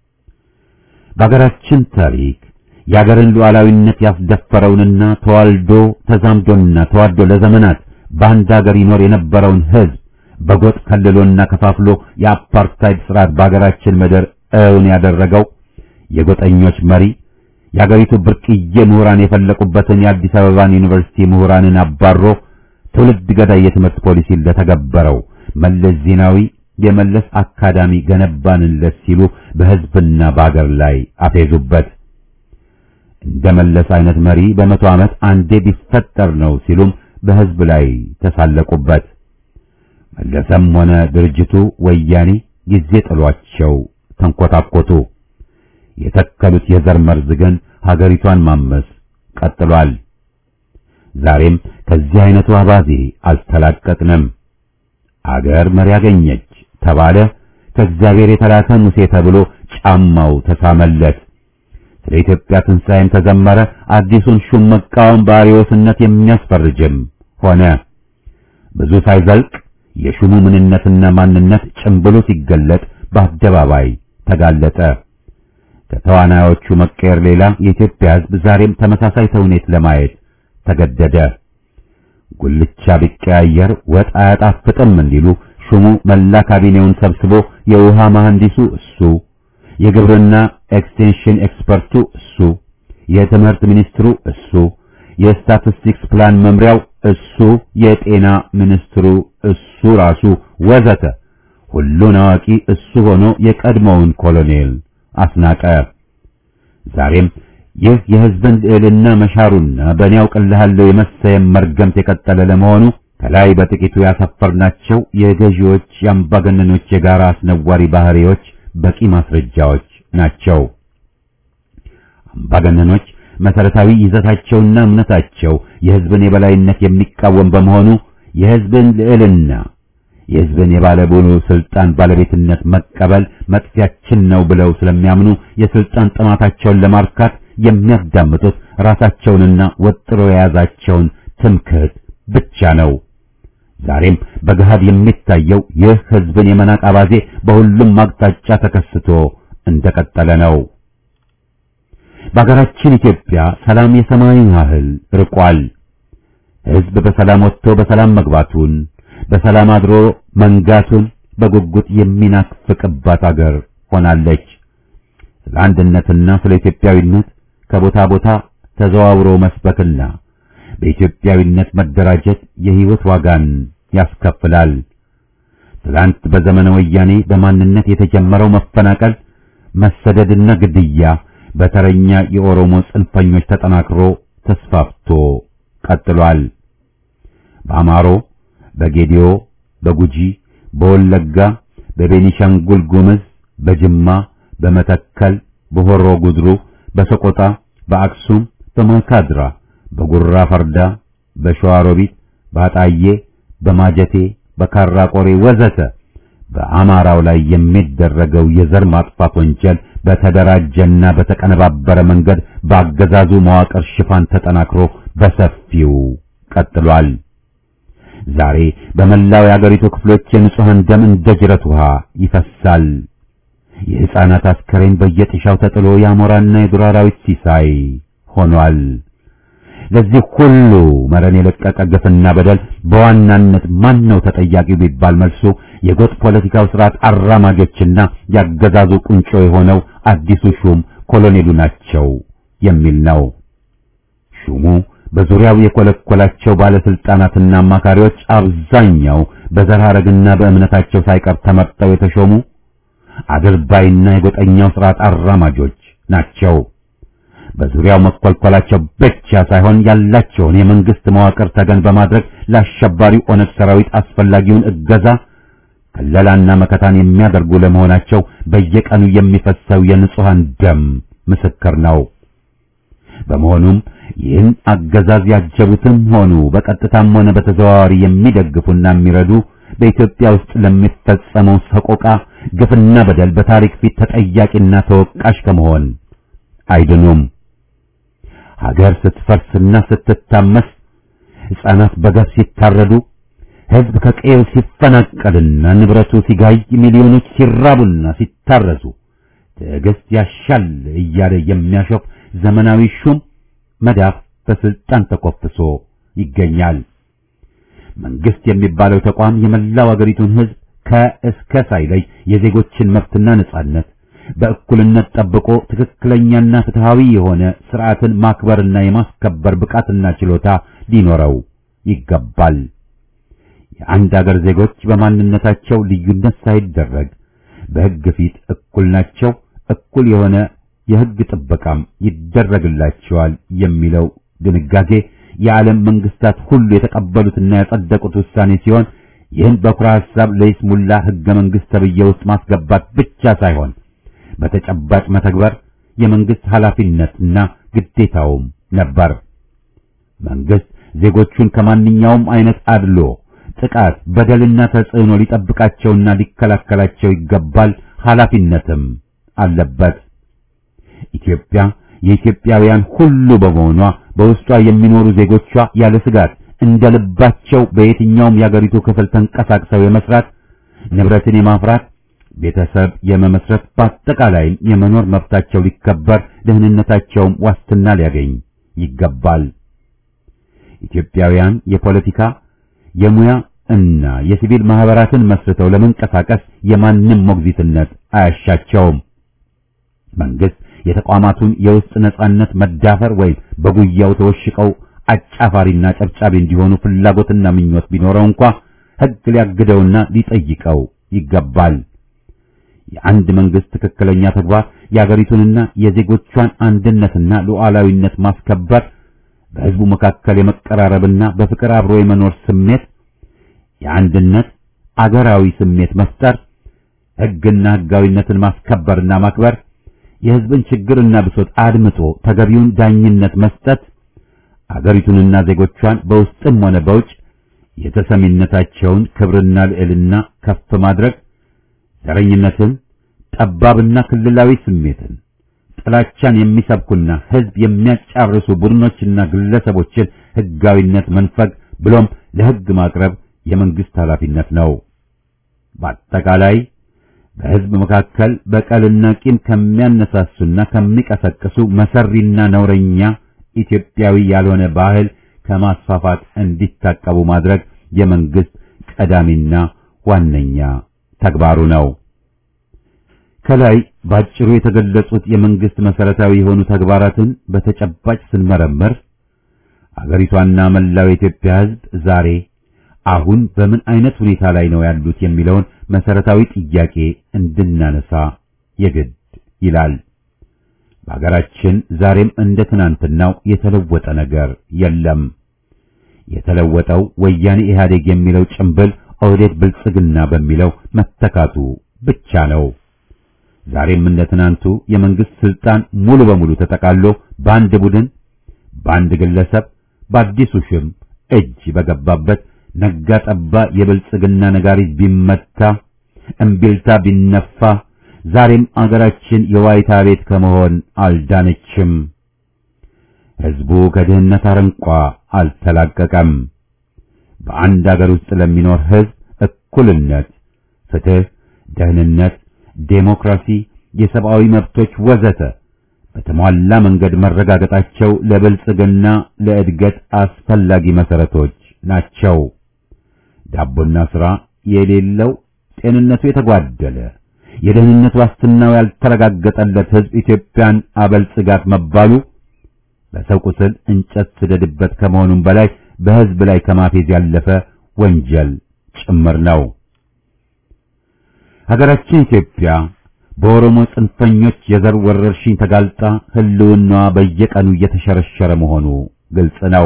A: በሀገራችን ታሪክ የሀገርን ሉዓላዊነት ያስደፈረውንና ተዋልዶ ተዛምዶና ተዋዶ ለዘመናት በአንድ ሀገር ይኖር የነበረውን ሕዝብ በጎጥ ከልሎና ከፋፍሎ የአፓርታይድ ስርዓት በሀገራችን ምድር እውን ያደረገው የጎጠኞች መሪ የሀገሪቱ ብርቅዬ ምሁራን የፈለቁበትን የአዲስ አበባን ዩኒቨርሲቲ ምሁራንን አባሮ ትውልድ ገዳይ የትምህርት ፖሊሲ ለተገበረው መለስ ዜናዊ የመለስ አካዳሚ ገነባንለት ሲሉ በሕዝብና በአገር ላይ አፌዙበት። እንደ መለስ አይነት መሪ በመቶ ዓመት አንዴ ቢፈጠር ነው ሲሉም በሕዝብ ላይ ተሳለቁበት። መለሰም ሆነ ድርጅቱ ወያኔ ጊዜ ጥሏቸው ተንኮታኮቱ። የተከሉት የዘር መርዝ ግን ሀገሪቷን ማመስ ቀጥሏል። ዛሬም ከዚህ አይነቱ አባዜ አልተላቀቅንም። አገር መሪ ያገኘች ተባለ። ከእግዚአብሔር የተላከ ሙሴ ተብሎ ጫማው ተሳመለት። ስለ ኢትዮጵያ ትንሣኤም ተዘመረ። አዲሱን ሹም መቃወም በአርዮስነት የሚያስፈርጅም ሆነ። ብዙ ሳይዘልቅ የሹሙ ምንነትና ማንነት ጭምብሉ ሲገለጥ በአደባባይ ተጋለጠ። ከተዋናዮቹ መቀየር ሌላ የኢትዮጵያ ሕዝብ ዛሬም ተመሳሳይ ተውኔት ለማየት ተገደደ። ጉልቻ ቢቀያየር ወጥ አያጣፍጥም እንዲሉ ሹሙ መላ ካቢኔውን ሰብስቦ የውሃ መሐንዲሱ እሱ፣ የግብርና ኤክስቴንሽን ኤክስፐርቱ እሱ፣ የትምህርት ሚኒስትሩ እሱ፣ የስታቲስቲክስ ፕላን መምሪያው እሱ፣ የጤና ሚኒስትሩ እሱ ራሱ ወዘተ ሁሉን አዋቂ እሱ ሆኖ የቀድሞውን ኮሎኔል አስናቀ። ዛሬም ይህ የሕዝብን ልዕልና መሻሩና በእኔ አውቅልሃለሁ የመሰየም መርገምት የቀጠለ ለመሆኑ ከላይ በጥቂቱ ያሰፈርናቸው የገዢዎች የአምባገነኖች የጋራ አስነዋሪ ባህሪዎች በቂ ማስረጃዎች ናቸው። አምባገነኖች መሰረታዊ ይዘታቸውና እምነታቸው የሕዝብን የበላይነት የሚቃወም በመሆኑ የሕዝብን ልዕልና የሕዝብን የባለሙሉ ስልጣን ባለቤትነት መቀበል መጥፊያችን ነው ብለው ስለሚያምኑ የስልጣን ጥማታቸውን ለማርካት የሚያዳምጡት ራሳቸውንና ወጥሮ የያዛቸውን ትምክህት ብቻ ነው። ዛሬም በገሃድ የሚታየው ይህ ሕዝብን የመናቅ አባዜ በሁሉም አቅጣጫ ተከስቶ እንደቀጠለ ነው። በአገራችን ኢትዮጵያ ሰላም የሰማይን ያህል ርቋል። ሕዝብ በሰላም ወጥቶ በሰላም መግባቱን በሰላም አድሮ መንጋቱን በጉጉት የሚናፍቅባት አገር ሆናለች። ስለ አንድነትና ስለ ኢትዮጵያዊነት ከቦታ ቦታ ተዘዋውሮ መስበክና በኢትዮጵያዊነት መደራጀት የሕይወት ዋጋን ያስከፍላል። ትላንት በዘመነ ወያኔ በማንነት የተጀመረው መፈናቀል፣ መሰደድና ግድያ በተረኛ የኦሮሞ ጽንፈኞች ተጠናክሮ ተስፋፍቶ ቀጥሏል። በአማሮ፣ በጌዲዮ፣ በጉጂ፣ በወለጋ፣ በቤኒሻንጉል ጉምዝ፣ በጅማ፣ በመተከል፣ በሆሮ ጉድሩ፣ በሰቆጣ፣ በአክሱም፣ በማይካድራ፣ በጉራ ፈርዳ፣ በሸዋሮቢት፣ በአጣዬ፣ በማጀቴ፣ በካራ ቆሬ ወዘተ በአማራው ላይ የሚደረገው የዘር ማጥፋት ወንጀል በተደራጀና በተቀነባበረ መንገድ በአገዛዙ መዋቅር ሽፋን ተጠናክሮ በሰፊው ቀጥሏል። ዛሬ በመላው የአገሪቱ ክፍሎች የንጹሃን ደም እንደ ጅረት ውሃ ይፈሳል። የሕፃናት አስከሬን በየጥሻው ተጥሎ የአሞራና የዱር አራዊት ሲሳይ ሆኗል። ለዚህ ሁሉ መረን የለቀቀ ግፍና በደል በዋናነት ማን ነው ተጠያቂው ቢባል መልሱ የጎጥ ፖለቲካው ስርዓት አራማጆችና ያገዛዙ ቁንጮ የሆነው አዲሱ ሹም ኮሎኔሉ ናቸው የሚል ነው። ሹሙ በዙሪያው የኮለኮላቸው ባለስልጣናትና አማካሪዎች አብዛኛው በዘር ሐረግና በእምነታቸው ሳይቀር ተመርጠው የተሾሙ አድርባይና የጎጠኛው ስርዓት አራማጆች ናቸው። በዙሪያው መቆልቆላቸው ብቻ ሳይሆን ያላቸውን የመንግስት መዋቅር ተገን በማድረግ ለአሸባሪው ኦነግ ሰራዊት አስፈላጊውን እገዛ ከለላና መከታን የሚያደርጉ ለመሆናቸው በየቀኑ የሚፈሰው የንጹሃን ደም ምስክር ነው። በመሆኑም ይህን አገዛዝ ያጀቡትም ሆኑ በቀጥታም ሆነ በተዘዋዋሪ የሚደግፉና የሚረዱ በኢትዮጵያ ውስጥ ለሚፈጸመው ሰቆቃ፣ ግፍና በደል በታሪክ ፊት ተጠያቂና ተወቃሽ ከመሆን አይድኑም። ሀገር ስትፈርስና ስትታመስ፣ ሕፃናት በገፍ ሲታረዱ፣ ሕዝብ ከቀየው ሲፈናቀልና ንብረቱ ሲጋይ፣ ሚሊዮኖች ሲራቡና ሲታረዙ ትዕግስት ያሻል እያለ የሚያሾፍ ዘመናዊ ሹም መዳፍ በስልጣን ተኮፍሶ ይገኛል። መንግስት የሚባለው ተቋም የመላው አገሪቱን ሕዝብ ከእስከ ሳይለይ የዜጎችን መብትና ነጻነት በእኩልነት ጠብቆ ትክክለኛና ፍትሃዊ የሆነ ስርዓትን ማክበርና የማስከበር ብቃትና ችሎታ ሊኖረው ይገባል። የአንድ አገር ዜጎች በማንነታቸው ልዩነት ሳይደረግ በሕግ ፊት እኩል ናቸው፣ እኩል የሆነ የሕግ ጥበቃም ይደረግላቸዋል የሚለው ድንጋጌ የዓለም መንግስታት ሁሉ የተቀበሉትና ያጸደቁት ውሳኔ ሲሆን ይህን በኩራ ሐሳብ ለይስሙላ ሕገ መንግስት ተብዬ ውስጥ ማስገባት ብቻ ሳይሆን በተጨባጭ መተግበር የመንግስት ኃላፊነትና ግዴታውም ነበር። መንግስት ዜጎቹን ከማንኛውም አይነት አድሎ፣ ጥቃት፣ በደልና ተጽዕኖ ሊጠብቃቸውና ሊከላከላቸው ይገባል፣ ኃላፊነትም አለበት። ኢትዮጵያ የኢትዮጵያውያን ሁሉ በመሆኗ በውስጧ የሚኖሩ ዜጎቿ ያለ ስጋት እንደልባቸው በየትኛውም የአገሪቱ ክፍል ተንቀሳቅሰው የመስራት፣ ንብረትን የማፍራት፣ ቤተሰብ የመመስረት፣ በአጠቃላይ የመኖር መብታቸው ሊከበር፣ ደህንነታቸውም ዋስትና ሊያገኝ ይገባል። ኢትዮጵያውያን የፖለቲካ፣ የሙያ እና የሲቪል ማህበራትን መስርተው ለመንቀሳቀስ የማንም ሞግዚትነት አያሻቸውም። መንግስት የተቋማቱን የውስጥ ነጻነት መዳፈር ወይም በጉያው ተወሽቀው አጫፋሪና ጨብጫቢ እንዲሆኑ ፍላጎትና ምኞት ቢኖረው እንኳ ሕግ ሊያግደውና ሊጠይቀው ይገባል። የአንድ መንግስት ትክክለኛ ተግባር የአገሪቱንና የዜጎቿን አንድነትና ሉዓላዊነት ማስከበር፣ በሕዝቡ መካከል የመቀራረብና በፍቅር አብሮ የመኖር ስሜት፣ የአንድነት አገራዊ ስሜት መፍጠር፣ ሕግና ሕጋዊነትን ማስከበርና ማክበር፣ የሕዝብን ችግርና ብሶት አድምጦ ተገቢውን ዳኝነት መስጠት፣ አገሪቱንና ዜጎቿን በውስጥም ሆነ በውጭ የተሰሚነታቸውን ክብርና ልዕልና ከፍ ማድረግ፣ ዘረኝነትን፣ ጠባብና ክልላዊ ስሜትን፣ ጥላቻን የሚሰብኩና ሕዝብ የሚያጫርሱ ቡድኖችና ግለሰቦችን ሕጋዊነት መንፈግ ብሎም ለሕግ ማቅረብ የመንግስት ኃላፊነት ነው። በአጠቃላይ በሕዝብ መካከል በቀልና ቂም ከሚያነሳሱና ከሚቀሰቅሱ መሰሪና ነውረኛ ኢትዮጵያዊ ያልሆነ ባህል ከማስፋፋት እንዲታቀቡ ማድረግ የመንግስት ቀዳሚና ዋነኛ ተግባሩ ነው። ከላይ ባጭሩ የተገለጹት የመንግስት መሰረታዊ የሆኑ ተግባራትን በተጨባጭ ስንመረምር አገሪቷና መላው የኢትዮጵያ ሕዝብ ዛሬ አሁን በምን አይነት ሁኔታ ላይ ነው ያሉት የሚለውን መሰረታዊ ጥያቄ እንድናነሳ የግድ ይላል። በአገራችን ዛሬም እንደ ትናንትናው የተለወጠ ነገር የለም። የተለወጠው ወያኔ ኢህአዴግ የሚለው ጭምብል ኦህዴድ ብልጽግና በሚለው መተካቱ ብቻ ነው። ዛሬም እንደ ትናንቱ የመንግስት ስልጣን ሙሉ በሙሉ ተጠቃሎ በአንድ ቡድን፣ በአንድ ግለሰብ፣ በአዲሱ ሹም እጅ በገባበት ነጋ ጠባ የብልጽግና ነጋሪት ቢመታ፣ እምቢልታ ቢነፋ ዛሬም አገራችን የዋይታ ቤት ከመሆን አልዳነችም። ሕዝቡ ከድህነት አረንቋ አልተላቀቀም። በአንድ አገር ውስጥ ለሚኖር ሕዝብ እኩልነት፣ ፍትህ፣ ደህንነት፣ ዴሞክራሲ፣ የሰብአዊ መብቶች ወዘተ በተሟላ መንገድ መረጋገጣቸው ለብልጽግና ለእድገት አስፈላጊ መሰረቶች ናቸው። ዳቦና ስራ የሌለው፣ ጤንነቱ የተጓደለ፣ የደህንነት ዋስትናው ያልተረጋገጠለት ሕዝብ ኢትዮጵያን አበልጽጋት መባሉ በሰው ቁስል እንጨት ስደድበት ከመሆኑም በላይ በሕዝብ ላይ ከማፌዝ ያለፈ ወንጀል ጭምር ነው። ሀገራችን ኢትዮጵያ በኦሮሞ ጽንፈኞች የዘር ወረርሽኝ ተጋልጣ ህልውናዋ በየቀኑ እየተሸረሸረ መሆኑ ግልጽ ነው።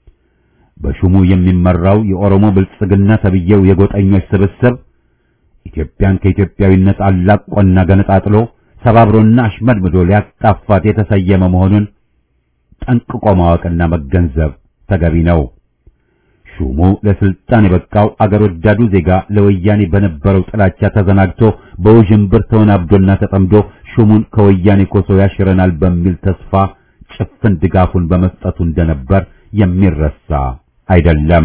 A: በሹሙ የሚመራው የኦሮሞ ብልጽግና ተብየው የጎጠኞች ስብስብ ኢትዮጵያን ከኢትዮጵያዊነት አላቆና ገነጣጥሎ ሰባብሮና አሽመድምዶ ሊያጣፋት የተሰየመ መሆኑን ጠንቅቆ ማወቅና መገንዘብ ተገቢ ነው። ሹሙ ለስልጣን የበቃው አገር ወዳዱ ዜጋ ለወያኔ በነበረው ጥላቻ ተዘናግቶ በውዥንብር ተወናብዶና ተጠምዶ ሹሙን ከወያኔ ኮሶ ያሽረናል በሚል ተስፋ ጭፍን ድጋፉን በመስጠቱ እንደነበር የሚረሳ አይደለም።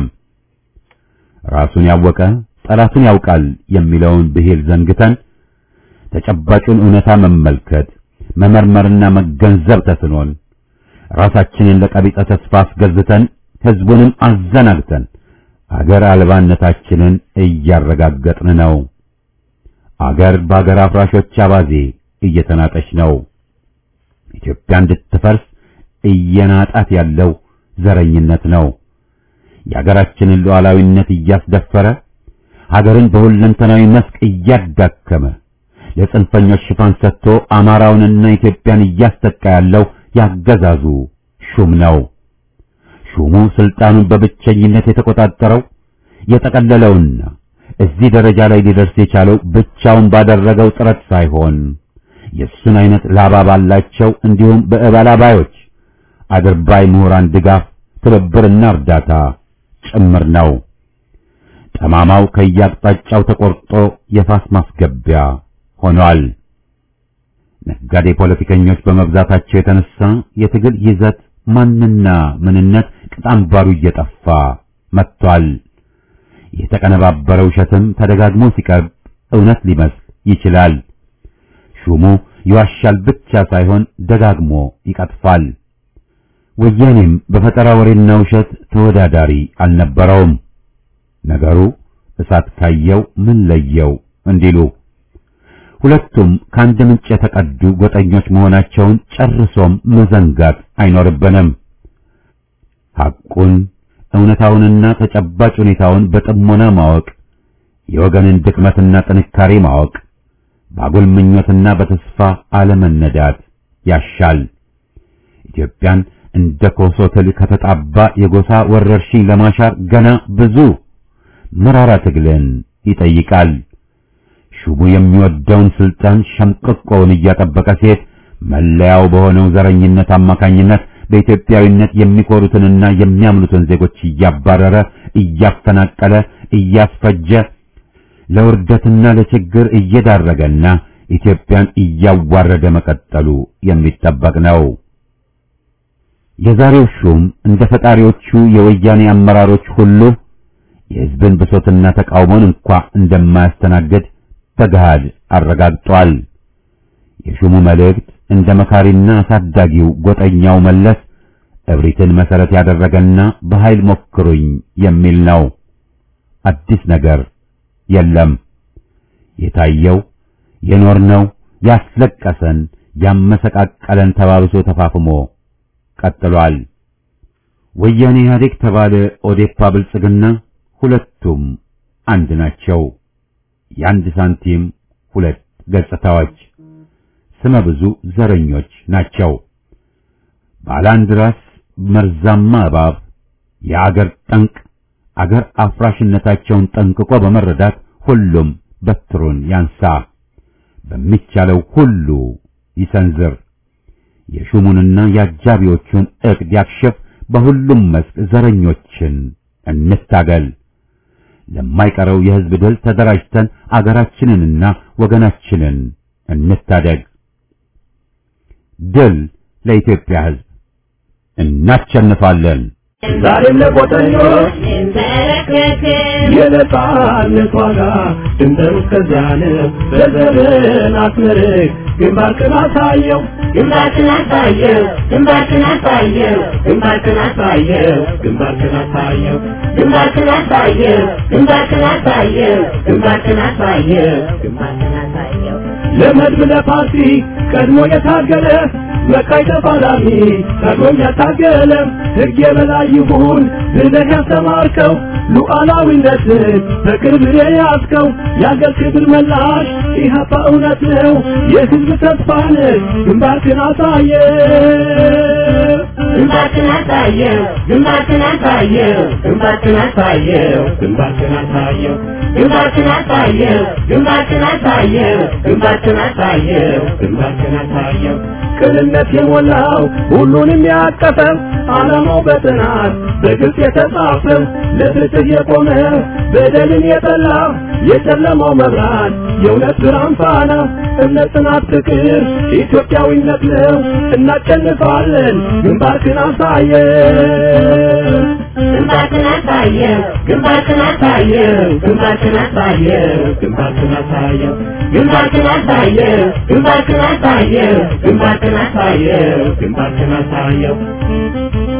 A: ራሱን ያወቀ ጠላቱን ያውቃል የሚለውን ብሂል ዘንግተን ተጨባጩን እውነታ መመልከት መመርመርና መገንዘብ ተስኖን ራሳችንን ለቀቢጸ ተስፋ አስገዝተን ህዝቡንም አዘናግተን አገር አልባነታችንን እያረጋገጥን ነው። አገር በአገር አፍራሾች አባዜ እየተናጠች ነው። ኢትዮጵያ እንድትፈርስ እየናጣት ያለው ዘረኝነት ነው። የአገራችንን ሉዓላዊነት እያስደፈረ ሀገርን በሁለንተናዊ መስክ እያዳከመ ለጽንፈኞች ሽፋን ሰጥቶ አማራውንና ኢትዮጵያን እያስተካ ያለው ያገዛዙ ሹም ነው። ሹሙ ስልጣኑን በብቸኝነት የተቆጣጠረው የጠቀለለውና እዚህ ደረጃ ላይ ሊደርስ የቻለው ብቻውን ባደረገው ጥረት ሳይሆን የሱን አይነት ላባ ባላቸው እንዲሁም በእባላባዮች አድርባይ ምሁራን ድጋፍ ትብብርና እርዳታ ጭምር ነው። ጠማማው ከያቅጣጫው ተቆርጦ የፋስ ማስገቢያ ሆኗል። ነጋዴ ፖለቲከኞች በመብዛታቸው የተነሳ የትግል ይዘት ማንና ምንነት ቅጣምባሩ እየጠፋ መጥቷል። የተቀነባበረ ውሸትም ተደጋግሞ ሲቀርብ እውነት ሊመስል ይችላል። ሹሙ ይዋሻል ብቻ ሳይሆን ደጋግሞ ይቀጥፋል። ወያኔም በፈጠራ ወሬና ውሸት ተወዳዳሪ አልነበረውም። ነገሩ እሳት ካየው ምን ለየው እንዲሉ ሁለቱም ከአንድ ምንጭ የተቀዱ ጎጠኞች መሆናቸውን ጨርሶም መዘንጋት አይኖርብንም። ሐቁን እውነታውንና ተጨባጭ ሁኔታውን በጥሞና ማወቅ፣ የወገንን ድክመትና ጥንካሬ ማወቅ፣ ባጉል ምኞትና በተስፋ አለመነዳት ያሻል። ኢትዮጵያን እንደ ኮሶ ትል ከተጣባ የጎሳ ወረርሽኝ ለማሻር ገና ብዙ መራራ ትግልን ይጠይቃል። ሹሙ የሚወደውን ስልጣን ሸምቅቆውን እያጠበቀ ሲሄድ መለያው በሆነው ዘረኝነት አማካኝነት በኢትዮጵያዊነት የሚኮሩትንና የሚያምኑትን ዜጎች እያባረረ እያፈናቀለ እያስፈጀ ለውርደትና ለችግር እየዳረገና ኢትዮጵያን እያዋረደ መቀጠሉ የሚጠበቅ ነው። የዛሬው ሹም እንደ ፈጣሪዎቹ የወያኔ አመራሮች ሁሉ የሕዝብን ብሶትና ተቃውሞን እንኳን እንደማያስተናግድ በገሃድ አረጋግጧል። የሹሙ መልእክት እንደ መካሪና አሳዳጊው ጎጠኛው መለስ እብሪትን መሰረት ያደረገና በኃይል ሞክሩኝ የሚል ነው። አዲስ ነገር የለም። የታየው የኖርነው ያስለቀሰን ያመሰቃቀለን ተባብሶ ተፋፍሞ ቀጥሏል። ወያኔ ኢህአዴግ ተባለ ኦዴፓ ብልጽግና ሁለቱም አንድ ናቸው። የአንድ ሳንቲም ሁለት ገጽታዎች ስመ ብዙ ዘረኞች ናቸው። ባላንድ ራስ መርዛማ እባብ የአገር ጠንቅ አገር አፍራሽነታቸውን ጠንቅቆ በመረዳት ሁሉም በትሩን ያንሳ፣ በሚቻለው ሁሉ ይሰንዝር፣ የሹሙንና የአጃቢዎቹን ዕቅድ ያክሽፍ፣ በሁሉም መስክ ዘረኞችን እንታገል። ለማይቀረው የሕዝብ ድል ተደራጅተን አገራችንንና ወገናችንን እንታደግ። ድል ለኢትዮጵያ ሕዝብ! እናሸንፋለን!
C: ዛሬም ለቆጠኞች የነጻነት ዋጋ ድንበሩ እስከዚያን በዘርን አስመርቅ ግንባርክን አሳየው ግንባርክን አሳየው ግንባርክን አሳየው ግንባርክን አሳየው ግንባርክን አሳየው ግንባርክን አሳየው ግንባርክን አሳየው ግንባርክን አሳየው ግንባርክን አሳየው ለመድብ ለፓርቲ ቀድሞ የታገለ መካይ ተፋላሚ ቀድሞም ያታገለ ሕግ የበላይ ይሁን ብለህ ያስተማርከው ሉዓላዊነትን በቅርብ የያዝከው የአገር ክብር መላሽ ኢህአፓ እውነት ነው የሕዝብ ተስፋ ነህ ግንባርህን አሳየ ግንባርህን አሳየው ግንባርህን አሳየው ግንባርህን አሳየው ግንባርህን አሳየው ግንባርህን አሳየው ግንባርህን አሳየው ግንባርህን አሳየው ግንባርህን አሳየው ቅንነት የሞላው ሁሉንም ያቀፈው ዓላማው በጥናት በግልጽ የተጻፈው ለፍትህ የቆመ በደልን የጠላ የጨለማው መብራት የእውነት ብርሃን ፋና እምነት ጽናት ፍቅር ኢትዮጵያዊነት ነው እናሸንፋለን ግንባርህን አሳየው ግንባርህን አሳየው ግንባርህን አሳየው ግንባርህን አሳየው ግንባርህን አሳየው ግንባርህን አሳየው ግንባርህን አሳየው ግንባርህን አሳየው ግንባርህን አሳየው